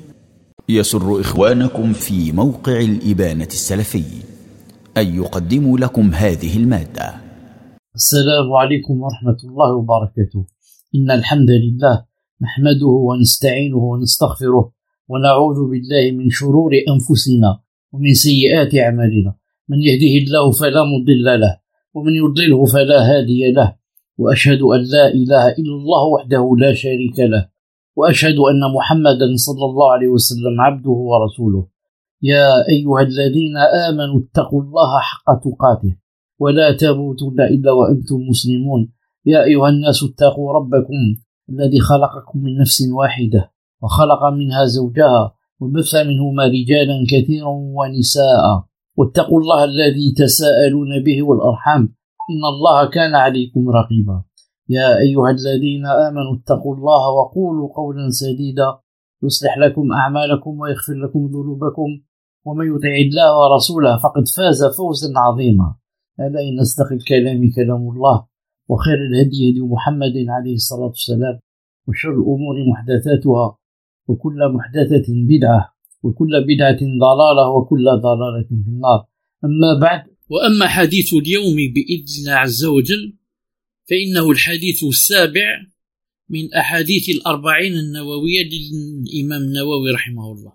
يسر إخوانكم في موقع الإبانة السلفي أن يقدموا لكم هذه المادة. السلام عليكم ورحمة الله وبركاته. إن الحمد لله نحمده ونستعينه ونستغفره، ونعوذ بالله من شرور أنفسنا ومن سيئات أعمالنا. من يهده الله فلا مضل له، ومن يضلله فلا هادي له، وأشهد أن لا إله إلا الله وحده لا شريك له، وأشهد أن محمدا صلى الله عليه وسلم عبده ورسوله. يا أيها الذين آمنوا اتقوا الله حق تقاته ولا تموتن إلا وأنتم مسلمون. يا أيها الناس اتقوا ربكم الذي خلقكم من نفس واحدة وخلق منها زوجها وبث منهما رجالا كثيرا ونساء، واتقوا الله الذي تساءلون به والأرحام إن الله كان عليكم رقيبا. يا أيها الذين آمنوا اتقوا الله وقولوا قولا سديدا يصلح لكم أعمالكم ويغفر لكم ذنوبكم، ومن يطع الله ورسوله فقد فاز فوزا عظيما. ألا إن أصدق الكلام كلام الله، وخير الهدي هدي محمد عليه الصلاة والسلام، وشر الأمور محدثاتها، وكل محدثة بدعة، وكل بدعة ضلالة، وكل ضلالة في النار. أما بعد، وأما حديث اليوم بإذن الله عز وجل فإنه الحديث السابع من أحاديث الأربعين النووية للإمام النووي رحمه الله.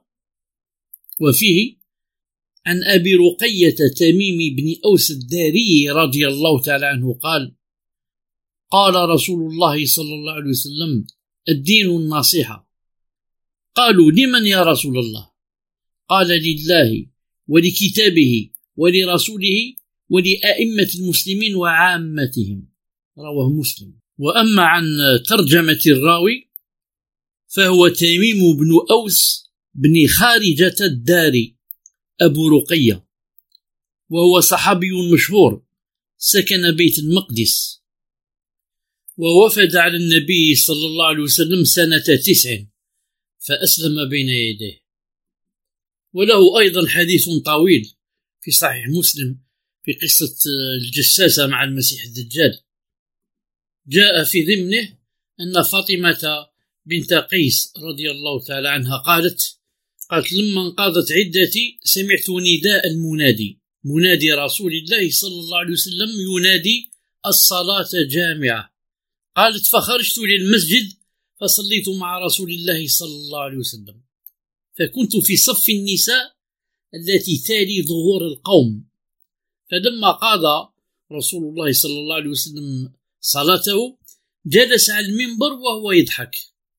وفيه عن أبي رقية تميم بن أوس الداري رضي الله تعالى عنه قال: قال رسول الله صلى الله عليه وسلم: الدين النصيحة. قالوا: لمن يا رسول الله؟ قال: لله ولكتابه ولرسوله ولأئمة المسلمين وعامتهم. رواه مسلم. وأما عن ترجمة الراوي فهو تميم بن أوس بن خارجة الداري أبو رقية، وهو صحابي مشهور سكن بيت المقدس، ووفد على النبي صلى الله عليه وسلم سنة تسع فأسلم بين يديه. وله أيضا حديث طويل في صحيح مسلم في قصة الجساسة مع المسيح الدجال، جاء في ضمنه أن فاطمة بنت قيس رضي الله تعالى عنها قالت قالت لما انقضت عدتي سمعت نداء المنادي، منادي رسول الله صلى الله عليه وسلم ينادي الصلاة جامعة. قالت: فخرجت للمسجد فصليت مع رسول الله صلى الله عليه وسلم، فكنت في صف النساء التي تالي ظهور القوم، فلما قضى رسول الله صلى الله عليه وسلم صلاته جلس على المنبر وهو يضحك،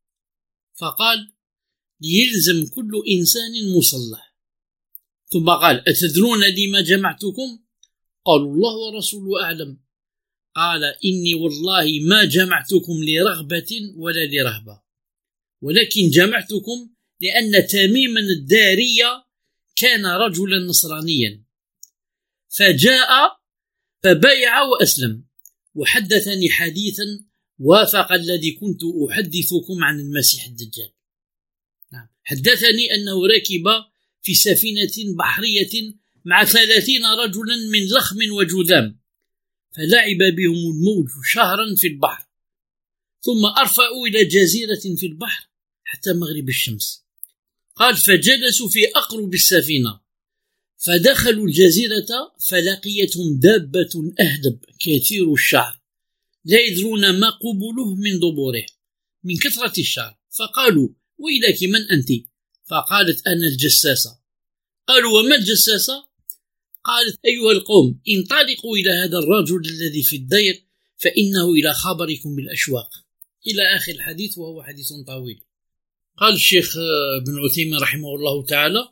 فقال: يلزم كل إنسان مصلى. ثم قال: أتدرون لما جمعتكم؟ قالوا: الله ورسوله أعلم. قال: إني والله ما جمعتكم لرغبة ولا لرهبة، ولكن جمعتكم لأن تميما الدارية كان رجلا نصرانيا فجاء فبايع وأسلم، وحدثني حديثا وافق الذي كنت أحدثكم عن المسيح الدجال. نعم. حدثني أنه ركب في سفينة بحرية مع ثلاثين رجلا من لخم وجذام، فلعب بهم الموج شهرا في البحر، ثم أرفعوا إلى جزيرة في البحر حتى مغرب الشمس. قال فجلسوا في أقرب السفينة، فدخلوا الجزيرة فلقيتهم دابة أهدب كثير الشعر لا يدرون ما قبله من ضبوره من كثرة الشعر، فقالوا ويلك من أنت؟ فقالت أنا الجساسة. قالوا وما الجساسة؟ قالت أيها القوم انطلقوا إلى هذا الرجل الذي في الدير فإنه إلى خبركم بالأشواق، إلى آخر الحديث، وهو حديث طويل. قال الشيخ ابن عثيمين رحمه الله تعالى: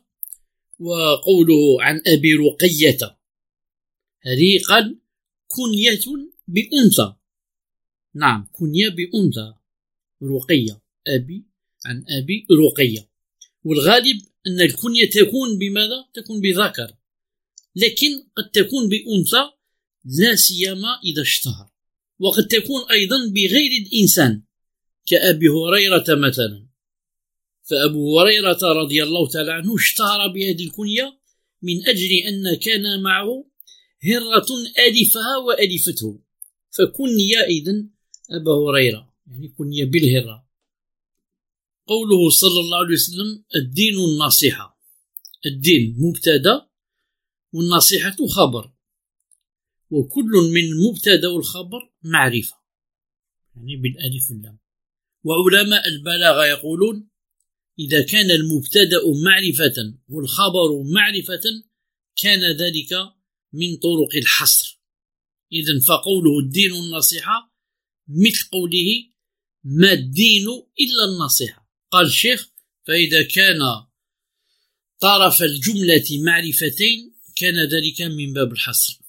وقوله عن أبي رقية، هذه قال كنية بأنثى. نعم، كنية بأنثى، رقية، أبي عن أبي رقية. والغالب أن الكنية تكون بماذا؟ تكون بذكر، لكن قد تكون بأنثى لا سيما إذا اشتهر، وقد تكون أيضا بغير الإنسان كأبي هريرة مثلا. فأبو هريرة رضي الله تعالى عنه اشتهر بهذه الكنية من أجل أن كان معه هرة ألفها وألفته، فكنية إذن أبا هريرة، يعني كنية بالهرة. قوله صلى الله عليه وسلم الدين النصيحة، الدين مبتدأ والنصيحة خبر، وكل من المبتدأ والخبر معرفة، يعني بالألف واللام. وعلماء البلاغة يقولون إذا كان المبتدأ معرفة والخبر معرفة كان ذلك من طرق الحصر. إذن فقوله الدين النصيحة مثل قوله ما الدين إلا النصيحة. قال الشيخ فإذا كان طرف الجملة معرفتين كان ذلك من باب الحصر.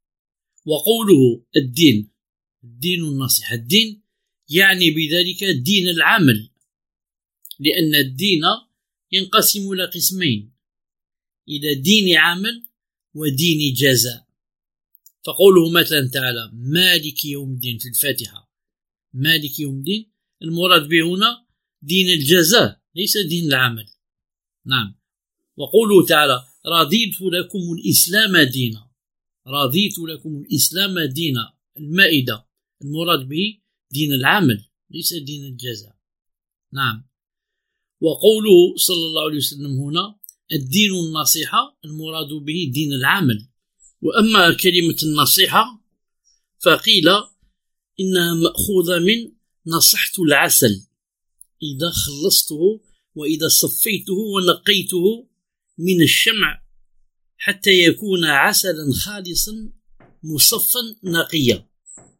وقوله الدين، الدين النصيحة، الدين يعني بذلك دين العمل، لأن الدين ينقسم إلى قسمين، إلى دين عمل ودين جزاء. فقوله مثلا تعالى مالك يوم الدين في الفاتحة، مالك يوم الدين، المراد به هنا دين الجزاء ليس دين العمل. نعم. وقوله تعالى رضيت لكم الإسلام دينا، رضيت لكم الإسلام دينا، المائدة، المراد به دين العمل ليس دين الجزاء. نعم. وقوله صلى الله عليه وسلم هنا الدين النصيحة، المراد به دين العمل. وأما كلمة النصيحة فقيل إنها مأخوذة من نصحت العسل إذا خلصته وإذا صفيته ونقيته من الشمع حتى يكون عسلا خالصا مصفا نقيا.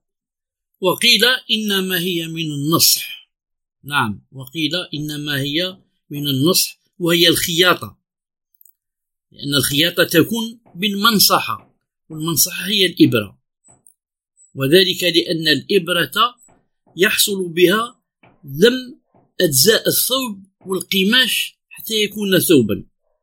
وقيل إنما هي من النصح. نعم. وقيل إنما هي من النصح وهي الخياطة، لأن الخياطة تكون بالمنصحة، والمنصحة هي الإبرة، وذلك لأن الإبرة يحصل بها لم أجزاء الثوب والقماش حتى يكون ثوبا.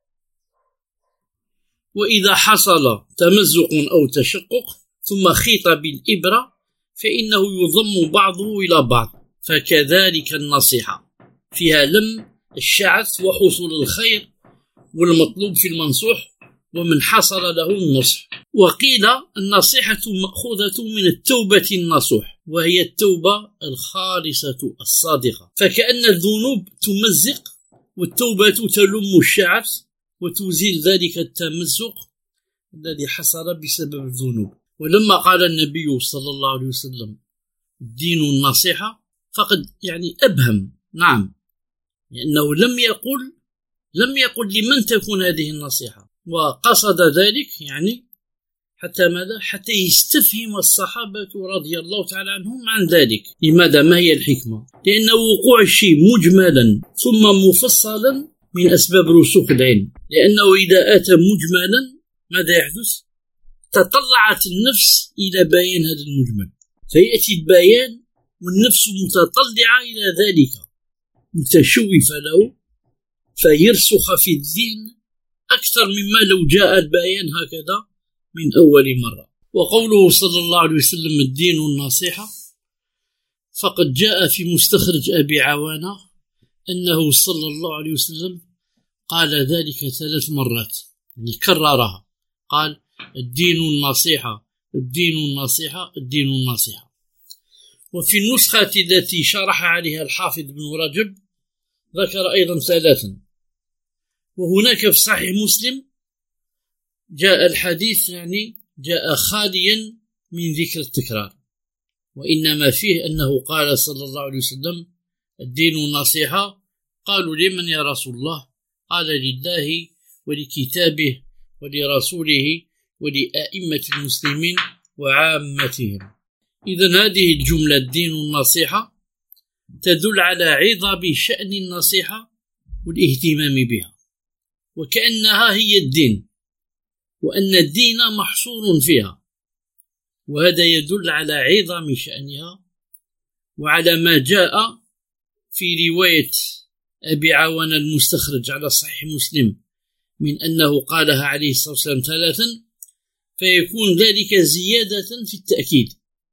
وإذا حصل تمزق أو تشقق ثم خيط بالإبرة فإنه يضم بعضه إلى بعض، فكذلك النصيحة فيها لم الشعث وحصول الخير والمطلوب في المنصوح ومن حصل له النصح. وقيل النصيحة مأخوذة من التوبة النصوح، وهي التوبة الخالصة الصادقة، فكأن الذنوب تمزق والتوبة تلم الشعث وتزيل ذلك التمزق الذي حصل بسبب الذنوب. ولما قال النبي صلى الله عليه وسلم الدين النصيحة فقد يعني أبهم. نعم، لأنه لم يقل لم يقل لمن تكون هذه النصيحة، وقصد ذلك يعني حتى ماذا؟ حتى يستفهم الصحابة رضي الله تعالى عنهم عن ذلك. لماذا؟ ما هي الحكمة؟ لأن وقوع الشيء مجملا ثم مفصلا من أسباب رسوخ العلم، لأنه إذا أتى مجملا ماذا يحدث؟ تطلعت النفس إلى بيان هذا المجمل، فيأتي البيان والنفس متطلعة إلى ذلك متشوفة له، فيرسخ في الذهن أكثر مما لو جاء البيان هكذا من أول مرة. وقوله صلى الله عليه وسلم الدين النصيحة فقد جاء في مستخرج أبي عوانة أنه صلى الله عليه وسلم قال ذلك ثلاث مرات، يعني كررها، قال الدين النصيحة الدين النصيحة الدين النصيحة. وفي النسخة التي شرح عليها الحافظ بن رجب ذكر أيضا ثلاثا. وهناك في صحيح مسلم جاء الحديث يعني جاء خاليا من ذكر التكرار، وإنما فيه أنه قال صلى الله عليه وسلم الدين النصيحة. قالوا لمن يا رسول الله؟ قال لله ولكتابه ولرسوله ولأئمة المسلمين وعامتهم. إذن هذه الجملة الدين النصيحة تدل على عظم شأن النصيحة والاهتمام بها، وكأنها هي الدين، وأن الدين محصور فيها، وهذا يدل على عظم شأنها وعلى ما جاء في رواية أبي عوان المستخرج على صحيح مسلم من أنه قالها عليه الصلاة والسلام ثلاثا، فيكون ذلك زيادة في التأكيد.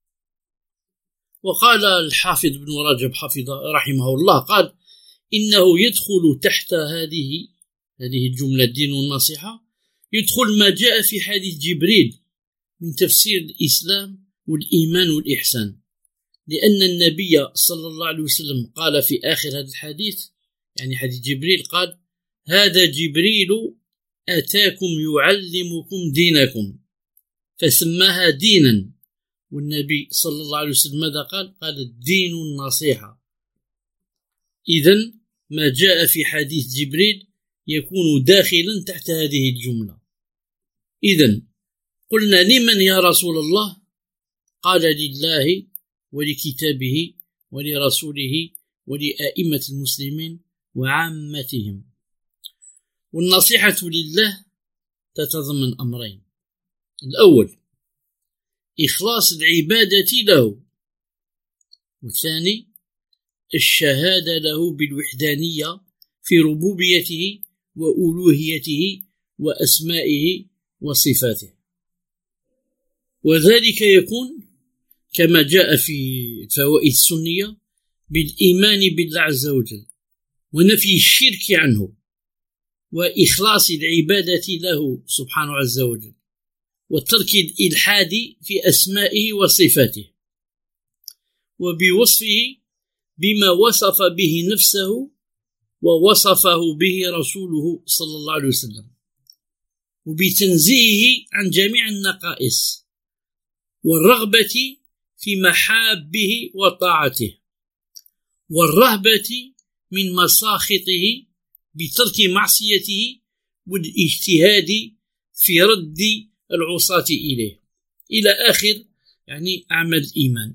وقال الحافظ بن رجب حفظه رحمه الله قال إنه يدخل تحت هذه هذه الجملة الدين والنصيحة يدخل ما جاء في حديث جبريل من تفسير الإسلام والإيمان والإحسان، لأن النبي صلى الله عليه وسلم قال في آخر هذا الحديث، يعني حديث جبريل، قال هذا جبريل أتاكم يعلمكم دينكم، فسماها دينا. والنبي صلى الله عليه وسلم ماذا قال؟ قال الدين النصيحة. إذن ما جاء في حديث جبريل يكون داخلا تحت هذه الجملة. إذن قلنا لمن يا رسول الله؟ قال لله ولكتابه ولرسوله ولأئمة المسلمين وعامتهم. والنصيحة لله تتضمن أمرين: الأول إخلاص العبادة له، والثاني الشهادة له بالوحدانية في ربوبيته وألوهيته وأسمائه وصفاته. وذلك يكون كما جاء في الفوائد السنية بالإيمان بالله عز وجل ونفي الشرك عنه وإخلاص العبادة له سبحانه عز وجل وترك الإلحاد في أسمائه وصفاته، وبوصفه بما وصف به نفسه ووصفه به رسوله صلى الله عليه وسلم، وبتنزيهه عن جميع النقائص والرغبة في محابه وطاعته والرهبة من مساخطه بترك معصيته والاجتهاد في رد العصاة إليه إلى آخر يعني أعمال الإيمان.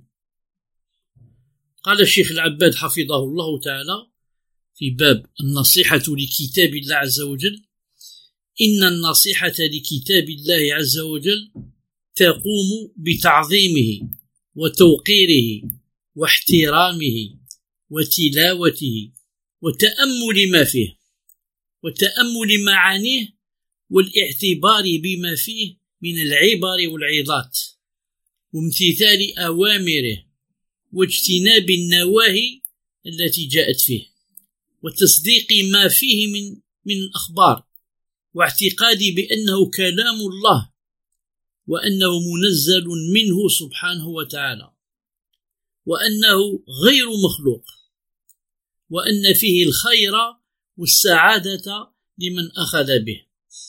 قال الشيخ العباد حفظه الله تعالى في باب النصيحة لكتاب الله عز وجل: إن النصيحة لكتاب الله عز وجل تقوم بتعظيمه وتوقيره واحترامه وتلاوته وتأمل ما فيه وتأمل معانيه والاعتبار بما فيه من العبر والعظات وامتثال أوامره واجتناب النواهي التي جاءت فيه وتصديق ما فيه من من الأخبار واعتقاد بأنه كلام الله وأنه منزل منه سبحانه وتعالى وأنه غير مخلوق وأن فيه الخير والسعادة لمن أخذ به،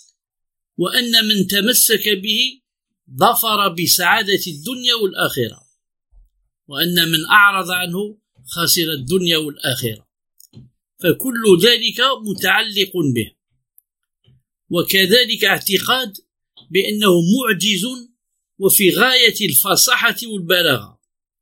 وأن من تمسك به ظفر بسعادة الدنيا والآخرة، وأن من أعرض عنه خسر الدنيا والآخرة، فكل ذلك متعلق به. وكذلك اعتقاد بأنه معجز وفي غاية الفصاحة والبلاغة،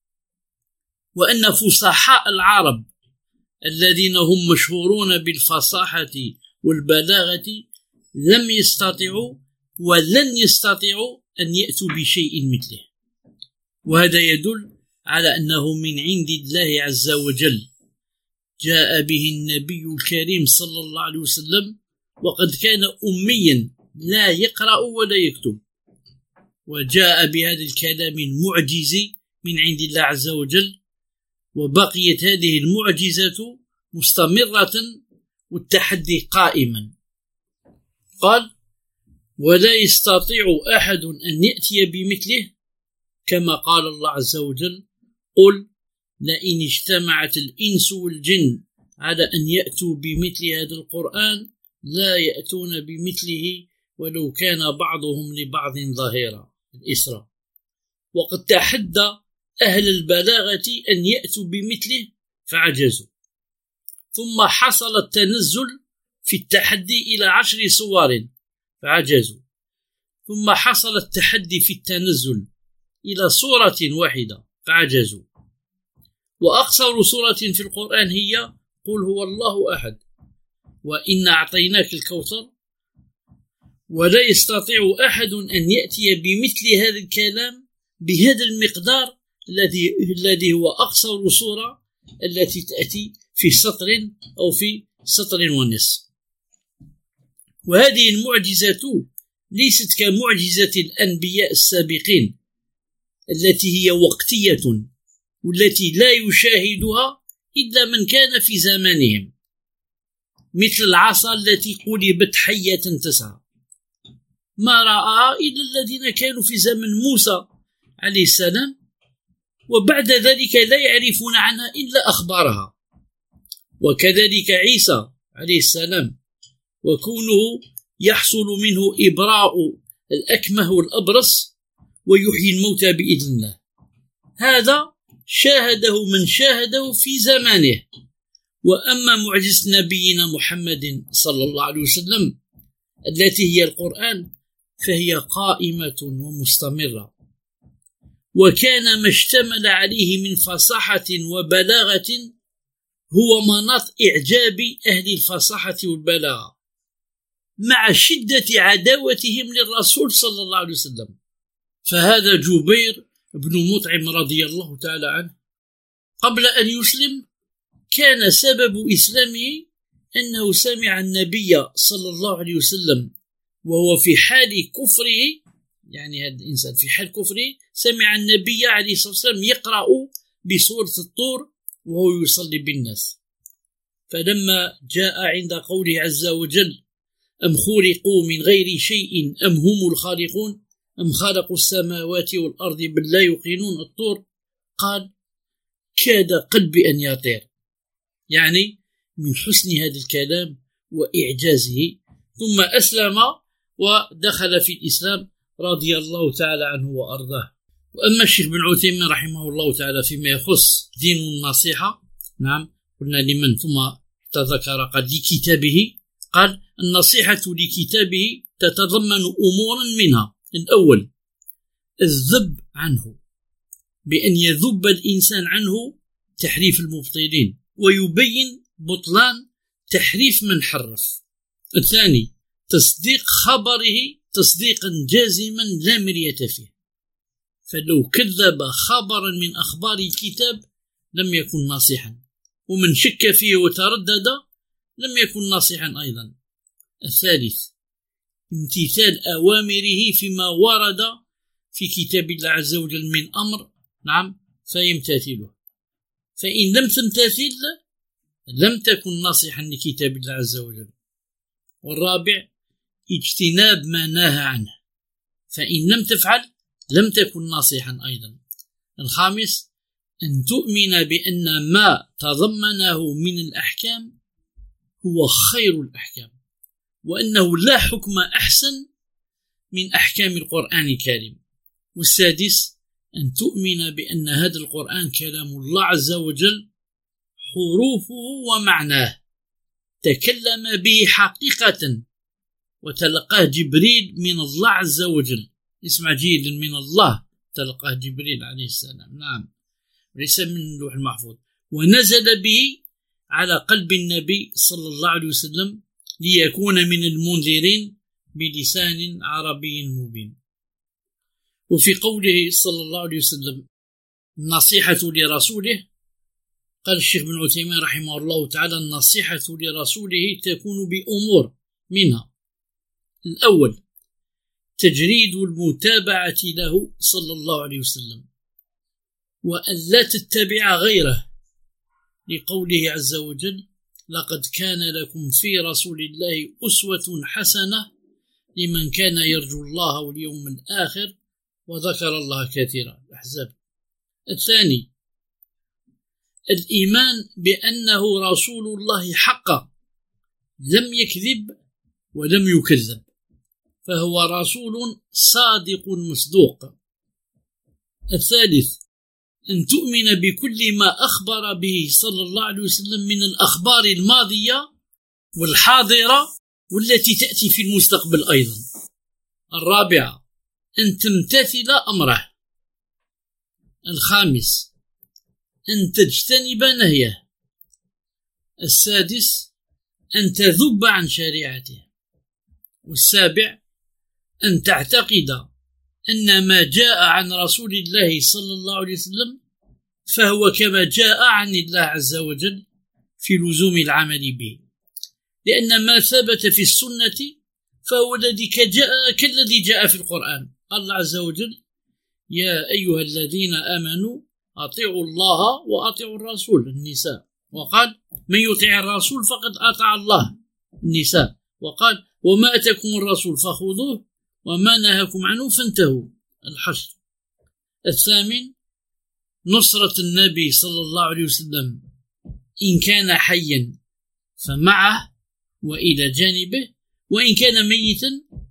وأن فصحاء العرب الذين هم مشهورون بالفصاحة والبلاغة لم يستطيعوا ولن يستطيعوا أن يأتوا بشيء مثله. وهذا يدل على أنه من عند الله عز وجل، جاء به النبي الكريم صلى الله عليه وسلم وقد كان أميا لا يقرأ ولا يكتب، وجاء بهذا الكلام المعجز من عند الله عز وجل، وبقيت هذه المعجزة مستمرة والتحدي قائما. قال: ولا يستطيع أحد أن يأتي بمثله، كما قال الله عز وجل: قل لئن اجتمعت الإنس والجن على أن يأتوا بمثل هذا القرآن لا يأتون بمثله ولو كان بعضهم لبعض ظهيرا. الإسراء. وقد تحدى أهل البلاغة أن يأتوا بمثله فعجزوا، ثم حصل التنزل في التحدي إلى عشر صور فعجزوا، ثم حصل التحدي في التنزل إلى صورة واحدة فعجزوا. وأقصر سورة في القرآن هي قل هو الله أحد وإنا أعطيناك الكوثر. ولا يستطيع أحد أن يأتي بمثل هذا الكلام بهذا المقدار الذي الذي هو أقصر سورة التي تأتي في سطر أو في سطر ونصف. وهذه المعجزة ليست كمعجزة الأنبياء السابقين التي هي وقتية والتي لا يشاهدها إلا من كان في زمانهم، مثل العصا التي قلبت حية تسعى، ما رأى إلا الذين كانوا في زمن موسى عليه السلام، وبعد ذلك لا يعرفون عنها إلا أخبارها. وكذلك عيسى عليه السلام، وكونه يحصل منه إبراء الأكمه والأبرص ويحيي الموتى بإذن الله، هذا شاهده من شاهده في زمانه. وأما معجزة نبينا محمد صلى الله عليه وسلم التي هي القرآن فهي قائمة ومستمرة، وكان ما اشتمل عليه من فصاحة وبلاغة هو مناط إعجاب أهل الفصاحة والبلاغة مع شدة عداوتهم للرسول صلى الله عليه وسلم. فهذا جبير بن مطعم رضي الله تعالى عنه قبل أن يسلم كان سبب إسلامه أنه سمع النبي صلى الله عليه وسلم وهو في حال كفره، يعني هذا الإنسان في حال كفره سمع النبي عليه الصلاة والسلام يقرأ بسورة الطور وهو يصلي بالناس. فلما جاء عند قوله عز وجل: أم خلقوا من غير شيء أم هم الخالقون أم خلقوا السماوات والأرض بل لا يوقنون الطور، قال: كاد قلبي أن يطير، يعني من حسن هذا الكلام وإعجازه. ثم أسلم ودخل في الإسلام رضي الله تعالى عنه وأرضاه. وأما الشيخ بن عثيمين رحمه الله تعالى فيما يخص دين النصيحة، نعم قلنا لمن، ثم تذكر قد لكتابه، قال: النصيحة لكتابه تتضمن أمورا منها: الأول الذب عنه، بأن يذب الإنسان عنه تحريف المبطلين ويبين بطلان تحريف من حرف. الثاني تصديق خبره تصديقا جازما لا مرية فيه، فلو كذب خبرا من أخبار الكتاب لم يكن ناصحا، ومن شك فيه وتردد لم يكن ناصحا أيضا. الثالث امتثال أوامره فيما ورد في كتاب الله عز وجل من أمر، نعم، فيمتثله، فإن لم تمتثل لم تكن ناصحا لكتاب الله عز وجل. والرابع اجتناب ما نهى عنه، فإن لم تفعل لم تكن ناصحا أيضا. الخامس أن تؤمن بأن ما تضمنه من الأحكام هو خير الأحكام، وأنه لا حكم أحسن من أحكام القرآن الكريم. والسادس أن تؤمن بأن هذا القرآن كلام الله عز وجل، حروفه ومعناه تكلم به حقيقة وتلقاه جبريل من الله عز وجل. اسمع جيدا، من الله تلقاه جبريل عليه السلام، نعم، ليس من اللوح المحفوظ، ونزل به على قلب النبي صلى الله عليه وسلم ليكون من المنذرين بلسان عربي مبين. وفي قوله صلى الله عليه وسلم النصيحة لرسوله، قال الشيخ بن عثيمين رحمه الله تعالى: النصيحة لرسوله تكون بأمور منها: الأول تجريد المتابعة له صلى الله عليه وسلم، وأن لا تتبع غيره لقوله عز وجل: لقد كان لكم في رسول الله أسوة حسنة لمن كان يرجو الله واليوم الآخر وذكر الله كثيرا. الأحزاب. الثاني الإيمان بأنه رسول الله حقا، لم يكذب ولم يكذب، فهو رسول صادق مصدوق. الثالث أن تؤمن بكل ما أخبر به صلى الله عليه وسلم من الأخبار الماضية والحاضرة والتي تأتي في المستقبل أيضا. الرابعة أن تمتثل أمره. الخامس أن تجتنب نهيه. السادس أن تذب عن شريعته. والسابع أن تعتقد أن ما جاء عن رسول الله صلى الله عليه وسلم فهو كما جاء عن الله عز وجل في لزوم العمل به، لأن ما ثبت في السنة فهو الذي جاء كالذي جاء في القرآن. الله عز وجل: يا أيها الذين آمنوا أطيعوا الله وأطيعوا الرسول. النساء. وقال: من يطيع الرسول فقد أطاع الله. النساء. وقال: وما أتاكم الرسول فخذوه وما نهاكم عنه فانتهوا. الحشر. الثامن نصرة النبي صلى الله عليه وسلم إن كان حيا فمعه وإلى جانبه، وإن كان ميتا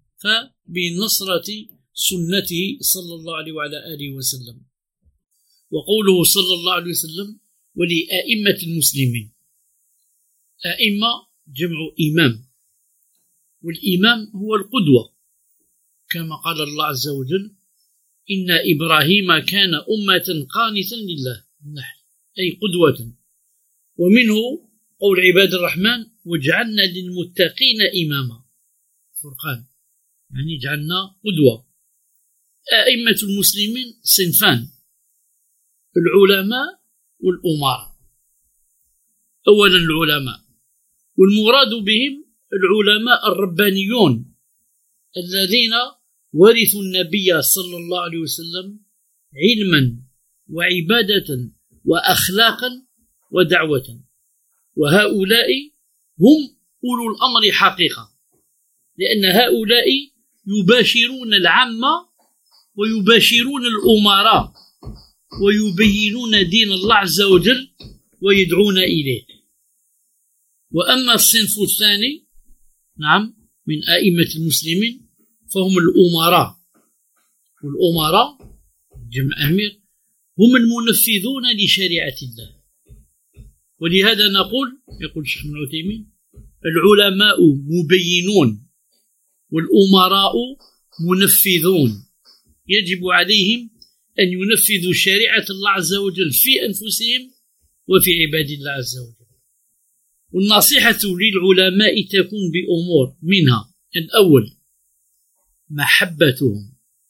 فبنصرة سنته صلى الله عليه وعلى آله وسلم. وقوله صلى الله عليه وسلم: ولأئمة المسلمين. أئمة جمع إمام، والإمام هو القدوة، كما قال الله عز وجل: إن إبراهيم كان أمة قانتا لله. النحل. أي قدوة. ومنه قول عباد الرحمن: وجعلنا للمتقين إماما. فرقان، يعني جعلنا قدوة. أئمة المسلمين صنفان: العلماء والأمراء. أولا العلماء، والمراد بهم العلماء الربانيون الذين ورثوا النبي صلى الله عليه وسلم علما وعبادة وأخلاقا ودعوة، وهؤلاء هم أولو الأمر حقيقة، لأن هؤلاء يباشرون العامة ويباشرون الأمراء ويبينون دين الله عز وجل ويدعون إليه. وأما الصنف الثاني نعم من أئمة المسلمين فهم الأمراء، والأمراء جمع أمير هم المنفذون لشريعة الله. ولهذا نقول، يقول الشيخ ابن عثيمين: العلماء مبينون والأمراء منفذون، يجب عليهم أن ينفذوا شريعة الله عز وجل في أنفسهم وفي عباد الله عز وجل. والنصيحة للعلماء تكون بأمور، منها الأول محبتهم،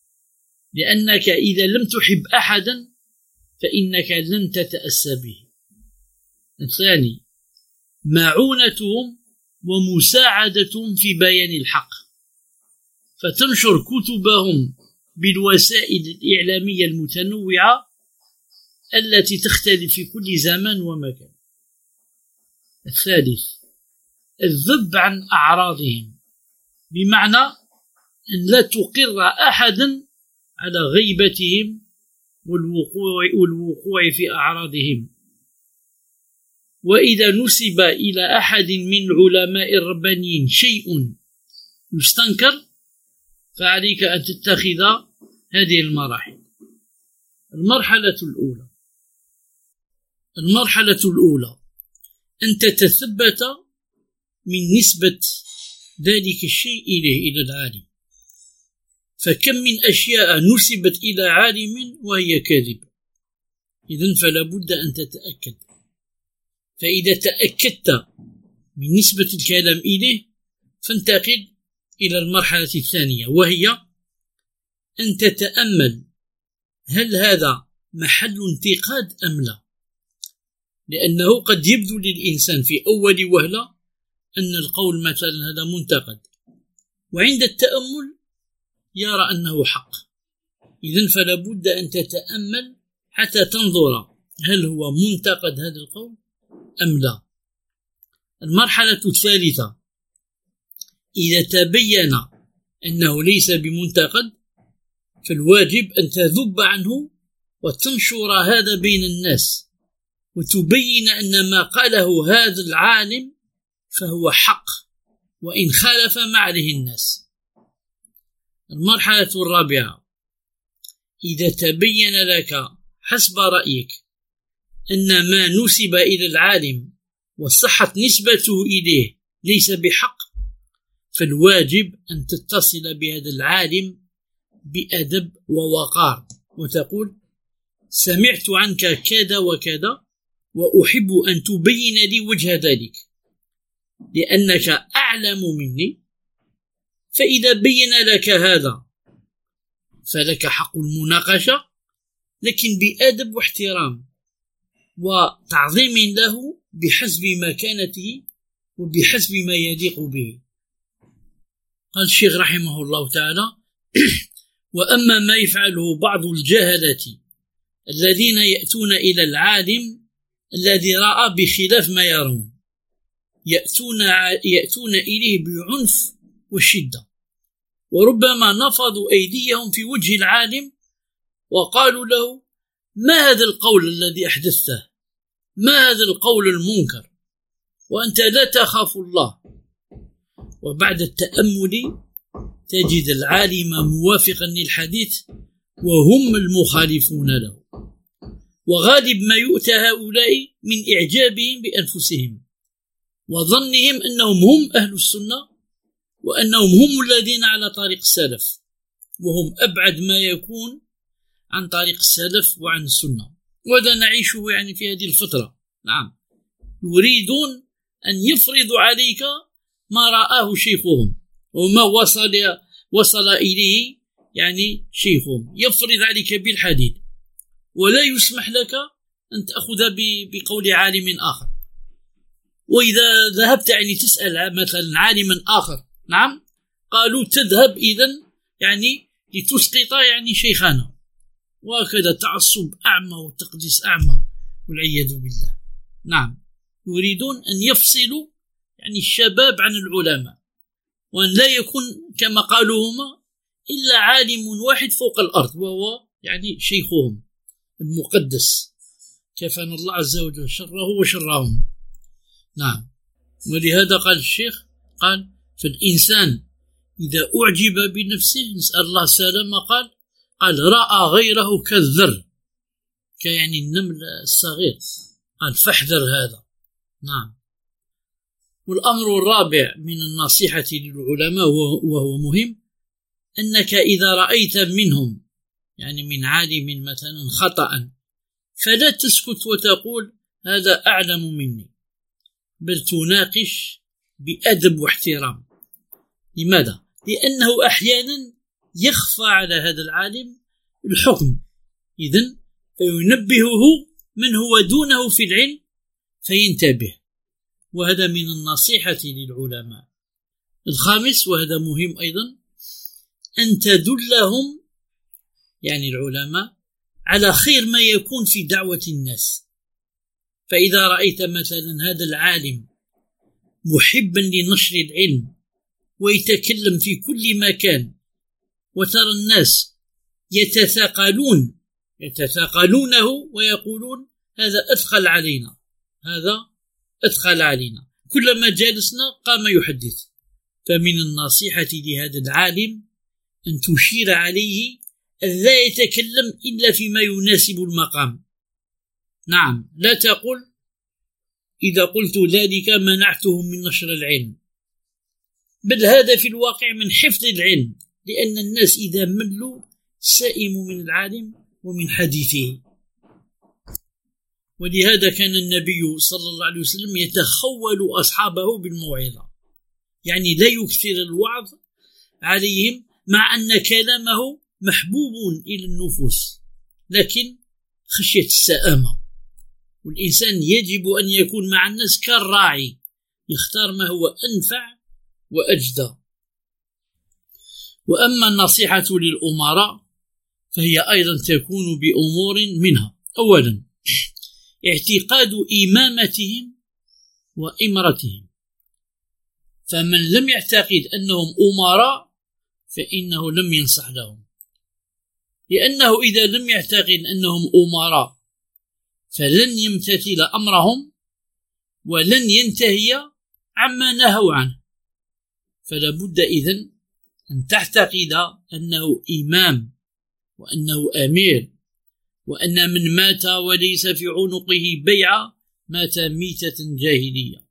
لأنك إذا لم تحب أحدا فإنك لن تتأسى به. الثاني معونتهم ومساعدتهم في بيان الحق، فتنشر كتبهم بالوسائل الإعلامية المتنوعة التي تختلف في كل زمان ومكان. الثالث الذب عن أعراضهم، بمعنى أن لا تقر أحدا على غيبتهم والوقوع, والوقوع في أعراضهم. وإذا نسب إلى أحد من علماء الربانيين شيء يستنكر فعليك أن تتخذ هذه المراحل. المرحلة الأولى المرحلة الأولى أن تتثبت من نسبة ذلك الشيء إليه إلى العالم، فكم من أشياء نسبت إلى عالم وهي كاذبة، إذن فلا بد أن تتأكد. فإذا تأكدت من نسبة الكلام إليه فانتقل إلى المرحلة الثانية، وهي أن تتأمل هل هذا محل انتقاد أم لا، لأنه قد يبدو للإنسان في أول وهلة أن القول مثلا هذا منتقد، وعند التأمل يرى أنه حق. إذن فلا بد أن تتأمل حتى تنظر هل هو منتقد هذا القول أم لا. المرحلة الثالثة: إذا تبين أنه ليس بمنتقد فالواجب أن تذب عنه وتنشر هذا بين الناس وتبين أن ما قاله هذا العالم فهو حق وإن خالف ما عليه الناس. المرحلة الرابعة: إذا تبين لك حسب رأيك أن ما نسب إلى العالم وصحت نسبته إليه ليس بحق فالواجب أن تتصل بهذا العالم بأدب ووقار وتقول: سمعت عنك كذا وكذا وأحب أن تبين لي وجه ذلك لأنك أعلم مني، فإذا بين لك هذا فلك حق المناقشة لكن بأدب واحترام وتعظيم له بحسب مكانته وبحسب ما يليق به. قال الشيخ رحمه الله تعالى: وأما ما يفعله بعض الجهلة الذين يأتون إلى العالم الذي رأى بخلاف ما يرون، يأتون, يأتون إليه بعنف وشدة، وربما نفضوا أيديهم في وجه العالم وقالوا له: ما هذا القول الذي أحدثته؟ ما هذا القول المنكر؟ وأنت لا تخاف الله. وبعد التأمل تجد العالم موافقا للحديث وهم المخالفون له، وغالب ما يؤتى هؤلاء من إعجابهم بأنفسهم وظنهم أنهم هم أهل السنة وأنهم هم الذين على طريق السلف، وهم أبعد ما يكون عن طريق السلف وعن السنة. وهذا نعيشه يعني في هذه الفترة. نعم، يريدون أن يفرضوا عليك ما رآه شيخهم وما وصل وصل إليه يعني شيخهم، يفرض عليك بالحديد ولا يسمح لك أن تأخذ بقول عالم آخر. وإذا ذهبت يعني تسأل مثلا عالما آخر، نعم، قالوا تذهب إذن يعني لتسقط يعني شيخنا، وهكذا تعصب أعمى وتقديس أعمى والعياذ بالله. نعم، يريدون أن يفصلوا يعني الشباب عن العلماء، وأن لا يكون كما قالوا هما إلا عالم واحد فوق الأرض وهو يعني شيخهم المقدس، كفانا الله عز وجل شره وشرهم. نعم، ولهذا قال الشيخ، قال: فالإنسان إذا أعجب بنفسه، نسأل الله السلامة، قال قال رأى غيره كالذر، كيعني النمل الصغير، قال فاحذر هذا. نعم. والأمر الرابع من النصيحة للعلماء وهو مهم، أنك إذا رأيت منهم يعني من عالم مثلا خطأ فلا تسكت وتقول هذا أعلم مني، بل تناقش بأدب واحترام. لماذا؟ لأنه أحيانا يخفى على هذا العالم الحكم، إذن فينبهه من هو دونه في العلم فينتبه، وهذا من النصيحة للعلماء. الخامس وهذا مهم أيضا، أن تدلهم يعني العلماء على خير ما يكون في دعوة الناس. فإذا رأيت مثلا هذا العالم محبا لنشر العلم ويتكلم في كل مكان، وترى الناس يتثاقلون يتثاقلونه ويقولون هذا أثقل علينا، هذا أثقل علينا، كلما جالسنا قام يحدث، فمن النصيحة لهذا العالم أن تشير عليه أن لا يتكلم إلا فيما يناسب المقام. نعم، لا تقول إذا قلت ذلك منعتهم من نشر العلم، بل هذا في الواقع من حفظ العلم، لأن الناس إذا ملوا سئموا من العالم ومن حديثه. ولهذا كان النبي صلى الله عليه وسلم يتخول أصحابه بالموعظة، يعني لا يكثر الوعظ عليهم، مع أن كلامه محبوب إلى النفوس، لكن خشية السآمة. والإنسان يجب أن يكون مع الناس كالراعي، يختار ما هو أنفع وأجدى. وأما النصيحة للأمراء فهي أيضا تكون بأمور منها: أولا، اعتقاد إمامتهم وإمرتهم. فمن لم يعتقد أنهم أمراء فإنه لم ينصح لهم، لأنه إذا لم يعتقد أنهم أمراء فلن يمتثل أمرهم ولن ينتهي عما نهوا عنه. فلا بد إذن أن تعتقد أنه إمام وأنه أمير، وأن من مات وليس في عنقه بيعة مات ميتة جاهلية.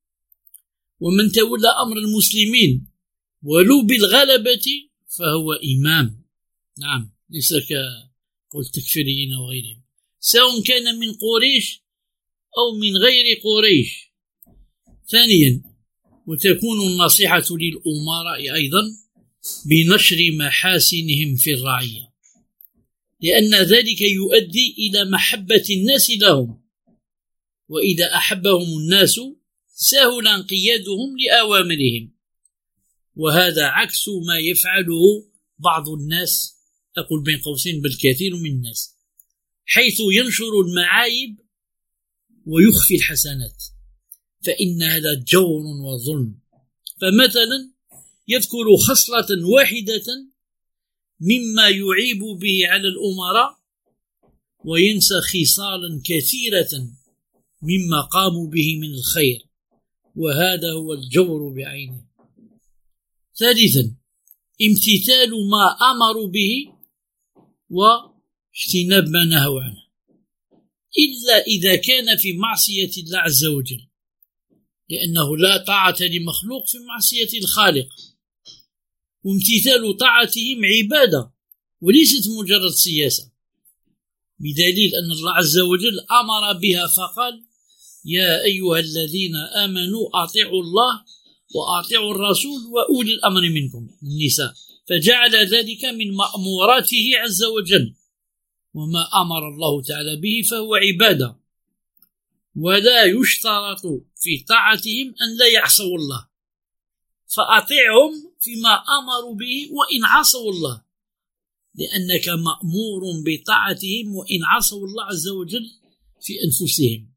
ومن تولى أمر المسلمين ولو بالغلبة فهو إمام، نعم، ليس كالتكفيريين وغيرهم، سواء كان من قريش أو من غير قريش. ثانيا، وتكون النصيحة للأمراء أيضا بنشر محاسنهم في الرعية، لأن ذلك يؤدي إلى محبة الناس لهم، وإذا أحبهم الناس سهل انقيادهم لأوامرهم، وهذا عكس ما يفعله بعض الناس، أقول بين قوسين بالكثير من الناس، حيث ينشر المعايب ويخفي الحسنات، فإن هذا جور وظلم. فمثلا يذكر خصلة واحدة مما يعيب به على الأمراء وينسى خصالا كثيرة مما قاموا به من الخير، وهذا هو الجور بعينه. ثالثا، امتثال ما أمروا به واجتناب ما نهوا عنه، إلا إذا كان في معصية الله عز وجل، لأنه لا طاعة لمخلوق في معصية الخالق، وامتثال طاعتهم عبادة وليست مجرد سياسة، بدليل أن الله عز وجل أمر بها فقال: يا أيها الذين آمنوا أطيعوا الله وأطيعوا الرسول وأولي الأمر منكم، النساء، فجعل ذلك من مأموراته عز وجل، وما أمر الله تعالى به فهو عبادة، ولا يشترط في طاعتهم أن لا يعصوا الله، فأطيعهم فيما أمروا به وإن عصوا الله، لأنك مأمور بطاعتهم وإن عصوا الله عز وجل في أنفسهم.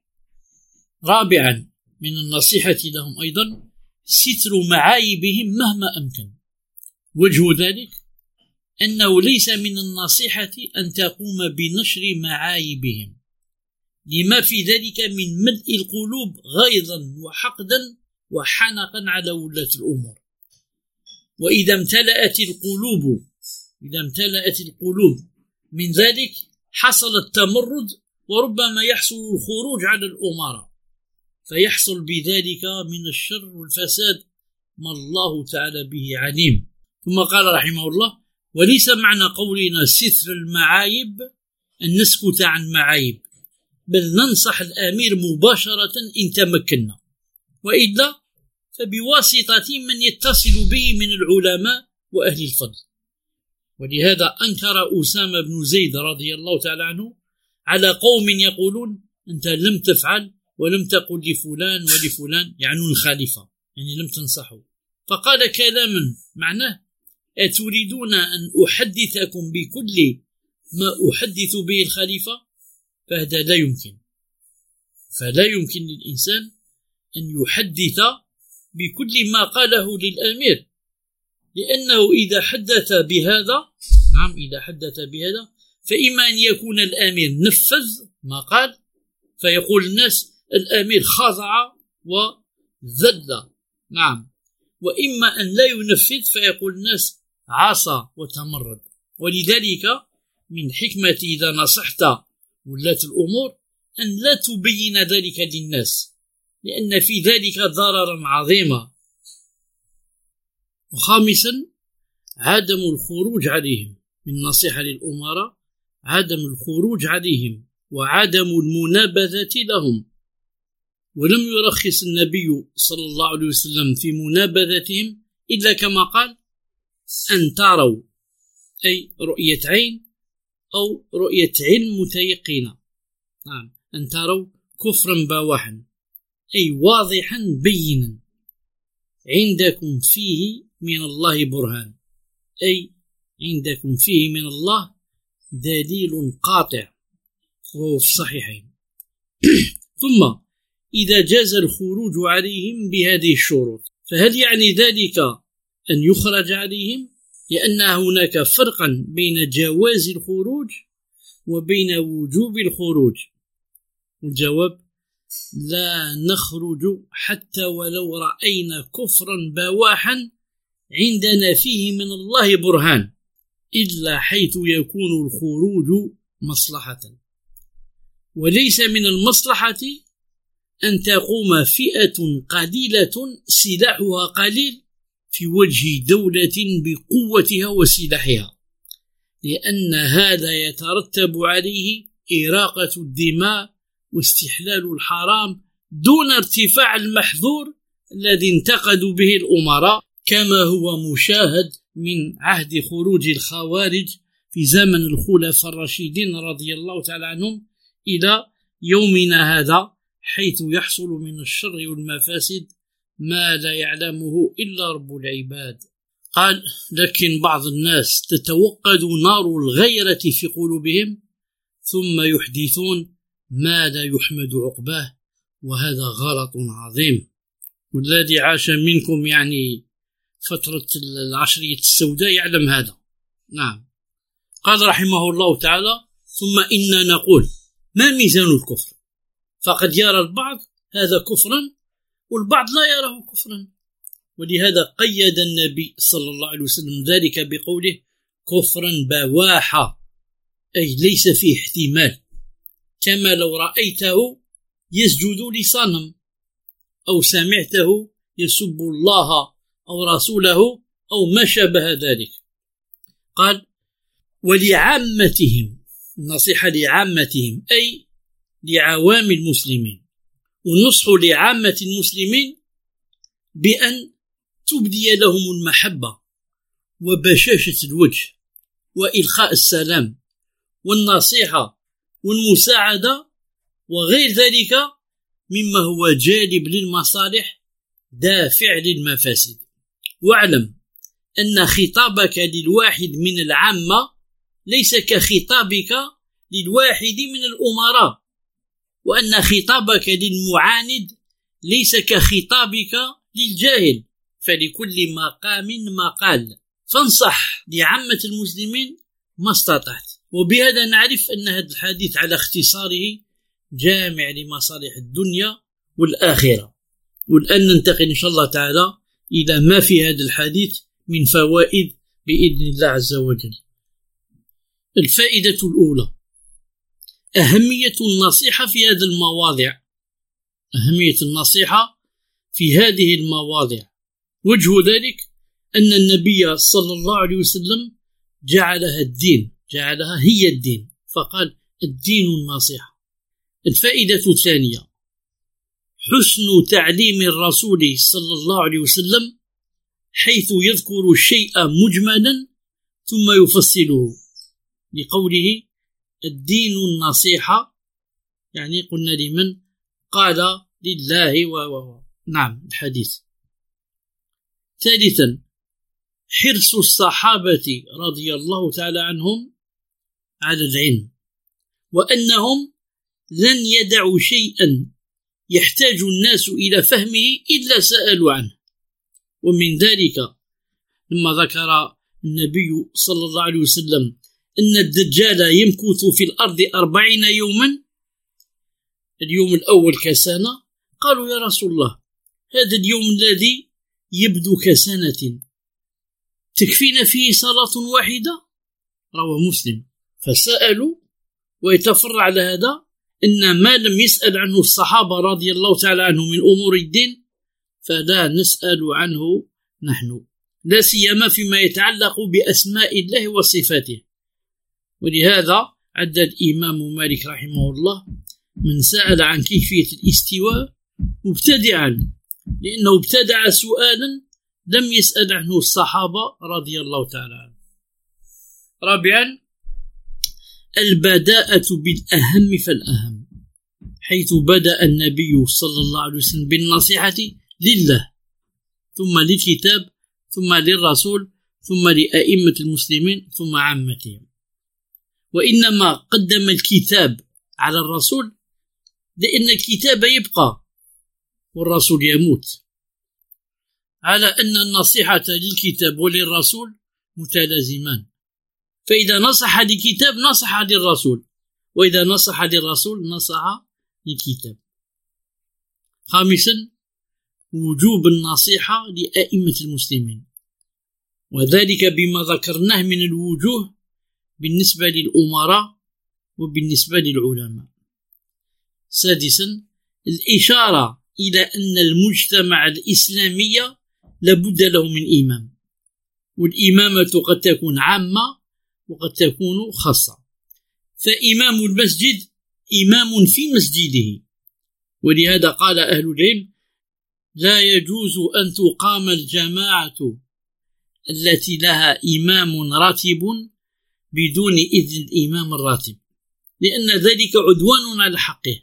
رابعا، من النصيحة لهم أيضا ستر معايبهم مهما أمكن. وجه ذلك أنه ليس من النصيحة أن تقوم بنشر معايبهم، لما في ذلك من ملء القلوب غيظا وحقدا وحنقا على ولاة الأمور. وإذا امتلأت القلوب إذا امتلأت القلوب من ذلك حصل التمرد، وربما يحصل الخروج على الأمراء، فيحصل بذلك من الشر والفساد ما الله تعالى به عليم. ثم قال رحمه الله: وليس معنى قولنا ستر المعايب أن نسكت عن معايب، بل ننصح الأمير مباشرة إن تمكنا، وإلا فبواسطة من يتصل به من العلماء وأهل الفضل. ولهذا أنكر أسامة بن زيد رضي الله تعالى عنه على قوم يقولون: أنت لم تفعل ولم تقل لفلان ولفلان، يعني الخليفة، يعني لم تنصحه. فقال كلاما معناه: أتريدون أن أحدثكم بكل ما أحدث به الخليفة؟ فهذا لا يمكن. فلا يمكن للإنسان أن يحدث بكل ما قاله للأمير، لأنه إذا حدث بهذا نعم إذا حدث بهذا فإما أن يكون الأمير نفذ ما قال فيقول الناس الأمير خضع وذل، نعم، وإما أن لا ينفذ فيقول الناس عصى وتمرد. ولذلك من حكمة إذا نصحت ولاة الأمور أن لا تبين ذلك للناس، لأن في ذلك ضررا عظيما. وخامسا، عدم الخروج عليهم، من نصيحة للأمراء عدم الخروج عليهم وعدم المنابذة لهم. ولم يرخص النبي صلى الله عليه وسلم في منابذتهم إلا كما قال: أن تروا، أي رؤية عين أو رؤية علم متيقنة، نعم، أن تروا كفرا بواحا، أي واضحا بينا، عندكم فيه من الله برهان، أي عندكم فيه من الله دليل قاطع، وهو في الصحيحين. ثم إذا جاز الخروج عليهم بهذه الشروط. فهل يعني ذلك أن يخرج عليهم؟ لأن هناك فرقا بين جواز الخروج وبين وجوب الخروج. الجواب: لا نخرج حتى ولو رأينا كفرا بواحا عندنا فيه من الله برهان، إلا حيث يكون الخروج مصلحة. وليس من المصلحة أن تقوم فئة قليلة سلاحها قليل في وجه دولة بقوتها وسلاحها، لأن هذا يترتب عليه إراقة الدماء واستحلال الحرام دون ارتفاع المحظور الذي انتقدوا به الأمراء، كما هو مشاهد من عهد خروج الخوارج في زمن الخلفاء الراشدين رضي الله تعالى عنهم إلى يومنا هذا، حيث يحصل من الشر والمفاسد ما لا يعلمه إلا رب العباد. قال: لكن بعض الناس تتوقد نار الغيرة في قلوبهم ثم يحدثون ما لا يحمد عقباه، وهذا غلط عظيم. والذي عاش منكم يعني فترة العشرية السوداء يعلم هذا. نعم. قال رحمه الله تعالى: ثم إنا نقول ما ميزان الكفر؟ فقد يرى البعض هذا كفرا والبعض لا يراه كفرا، ولهذا قيد النبي صلى الله عليه وسلم ذلك بقوله كفرا بواحا، أي ليس فيه احتمال، كما لو رأيته يسجد لصنم أو سمعته يسب الله أو رسوله أو ما شابه ذلك. قال: ولعامتهم، النصيحة لعامتهم أي لعوام المسلمين، والنصح لعامة المسلمين بأن تبدي لهم المحبة وبشاشة الوجه وإلقاء السلام والنصيحة والمساعدة وغير ذلك مما هو جالب للمصالح دافع للمفاسد. واعلم أن خطابك للواحد من العامة ليس كخطابك للواحد من الأمراء، وأن خطابك للمعاند ليس كخطابك للجاهل، فلكل مقام مقال، فانصح لعامة المسلمين ما استطعت. وبهذا نعرف أن هذا الحديث على اختصاره جامع لمصالح الدنيا والآخرة. والآن ننتقل إن شاء الله تعالى إلى ما في هذا الحديث من فوائد بإذن الله عز وجل. الفائدة الأولى: أهمية النصيحة في هذه المواضع. أهمية النصيحة في هذه المواضع وجه ذلك أن النبي صلى الله عليه وسلم جعلها الدين، جعلها هي الدين، فقال الدين النصيحة. الفائدة الثانية: حسن تعليم الرسول صلى الله عليه وسلم، حيث يذكر الشيء مجملا ثم يفصله، لقوله الدين النصيحة، يعني قلنا لمن؟ قال لله و و نعم الحديث. ثالثا: حرص الصحابة رضي الله تعالى عنهم على العلم، وأنهم لن يدعوا شيئا يحتاج الناس إلى فهمه إلا سألوا عنه. ومن ذلك لما ذكر النبي صلى الله عليه وسلم أن الدجال يمكث في الأرض أربعين يوما، اليوم الأول كسنة، قالوا يا رسول الله هذا اليوم الذي يبدو كسنة تكفينا فيه صلاة واحدة؟ رواه مسلم. فسألوا، ويتفرع على هذا أن ما لم يسأل عنه الصحابة رضي الله تعالى عنهم من أمور الدين فلا نسأل عنه نحن، لا سيما فيما يتعلق بأسماء الله وصفاته. ولهذا عد الإمام مالك رحمه الله من سأل عن كيفية الاستواء مبتدعا، لأنه ابتدع سؤالا لم يسأل عنه الصحابة رضي الله تعالى عنهم. رابعا: البداءة بالأهم فالأهم، حيث بدأ النبي صلى الله عليه وسلم بالنصيحة لله ثم للكتاب ثم للرسول ثم لأئمة المسلمين ثم عامتهم، وإنما قدم الكتاب على الرسول لأن الكتاب يبقى والرسول يموت، على أن النصيحة للكتاب وللرسول متلازمان، فإذا نصح لكتاب نصح للرسول، وإذا نصح للرسول نصح للكتاب. خامسا، وجوب النصيحة لأئمة المسلمين، وذلك بما ذكرناه من الوجوه بالنسبة للأمراء وبالنسبة للعلماء. سادسا، الإشارة إلى أن المجتمع الإسلامي لابد له من إمام، والإمامة قد تكون عامة وقد تكون خاصة، فإمام المسجد إمام في مسجده، ولهذا قال أهل العلم: لا يجوز أن تقام الجماعة التي لها إمام راتب بدون إذن الإمام الراتب، لأن ذلك عدوان على حقه.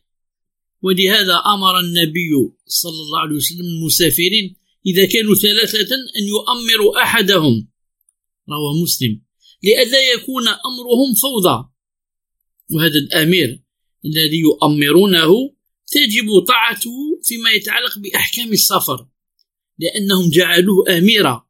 ولهذا أمر النبي صلى الله عليه وسلم المسافرين إذا كانوا ثلاثة أن يؤمروا أحدهم، رواه مسلم، لئلا يكون أمرهم فوضى. وهذا الأمير الذي يؤمرونه تجب طاعته فيما يتعلق بأحكام السفر، لأنهم جعلوه أميرا،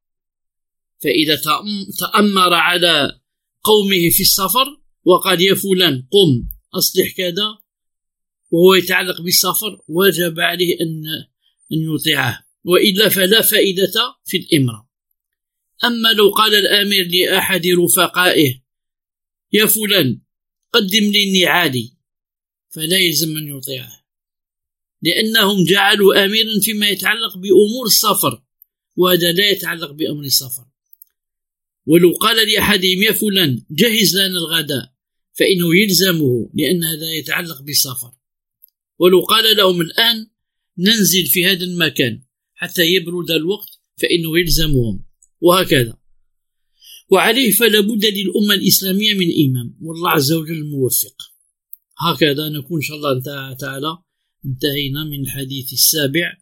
فإذا تأمر على قومه في السفر وقال: يا فلان قم أصلح كذا، وهو يتعلق بالسفر، وجب عليه أن أن يطيعه، وإلا فلا فائدة في الإمرة. أما لو قال الأمير لأحد رفقائه: يا فلان قدم لي نعالي، فلا يلزم أن يطيعه، لأنهم جعلوا أميرا فيما يتعلق بأمور السفر، وهذا لا يتعلق بأمر السفر. ولو قال لأحدهم: يا فلان جهز لنا الغداء، فإنه يلزمه، لأن هذا يتعلق بالسفر. ولو قال لهم: الآن ننزل في هذا المكان حتى يبرد الوقت، فإنه يلزمهم، وهكذا. وعليه فلا بد للأمة الإسلامية من إمام، والله عز وجل الموفق. هكذا نكون إن شاء الله تعالى انتهينا من الحديث السابع،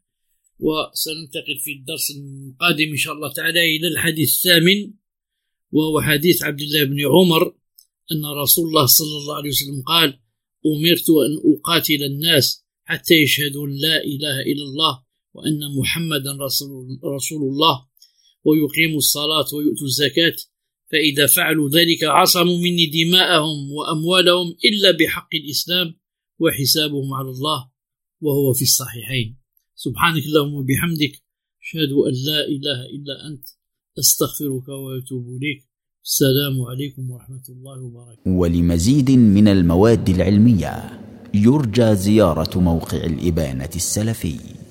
وسننتقل في الدرس القادم إن شاء الله تعالى إلى الحديث الثامن، وهو حديث عبد الله بن عمر أن رسول الله صلى الله عليه وسلم قال: أمرت أن أقاتل الناس حتى يشهدوا لا إله إلا الله وأن محمدا رسول, رسول الله ويقيموا الصلاة ويؤتوا الزكاة، فإذا فعلوا ذلك عصموا مني دماءهم وأموالهم إلا بحق الإسلام وحسابهم على الله، وهو في الصحيحين. سبحانك اللهم وبحمدك، أشهد أن لا إله إلا أنت، أستغفرك وأتوب إليك. السلام عليكم ورحمة الله وبركاته. ولمزيد من المواد العلمية يرجى زيارة موقع الإبانة السلفي.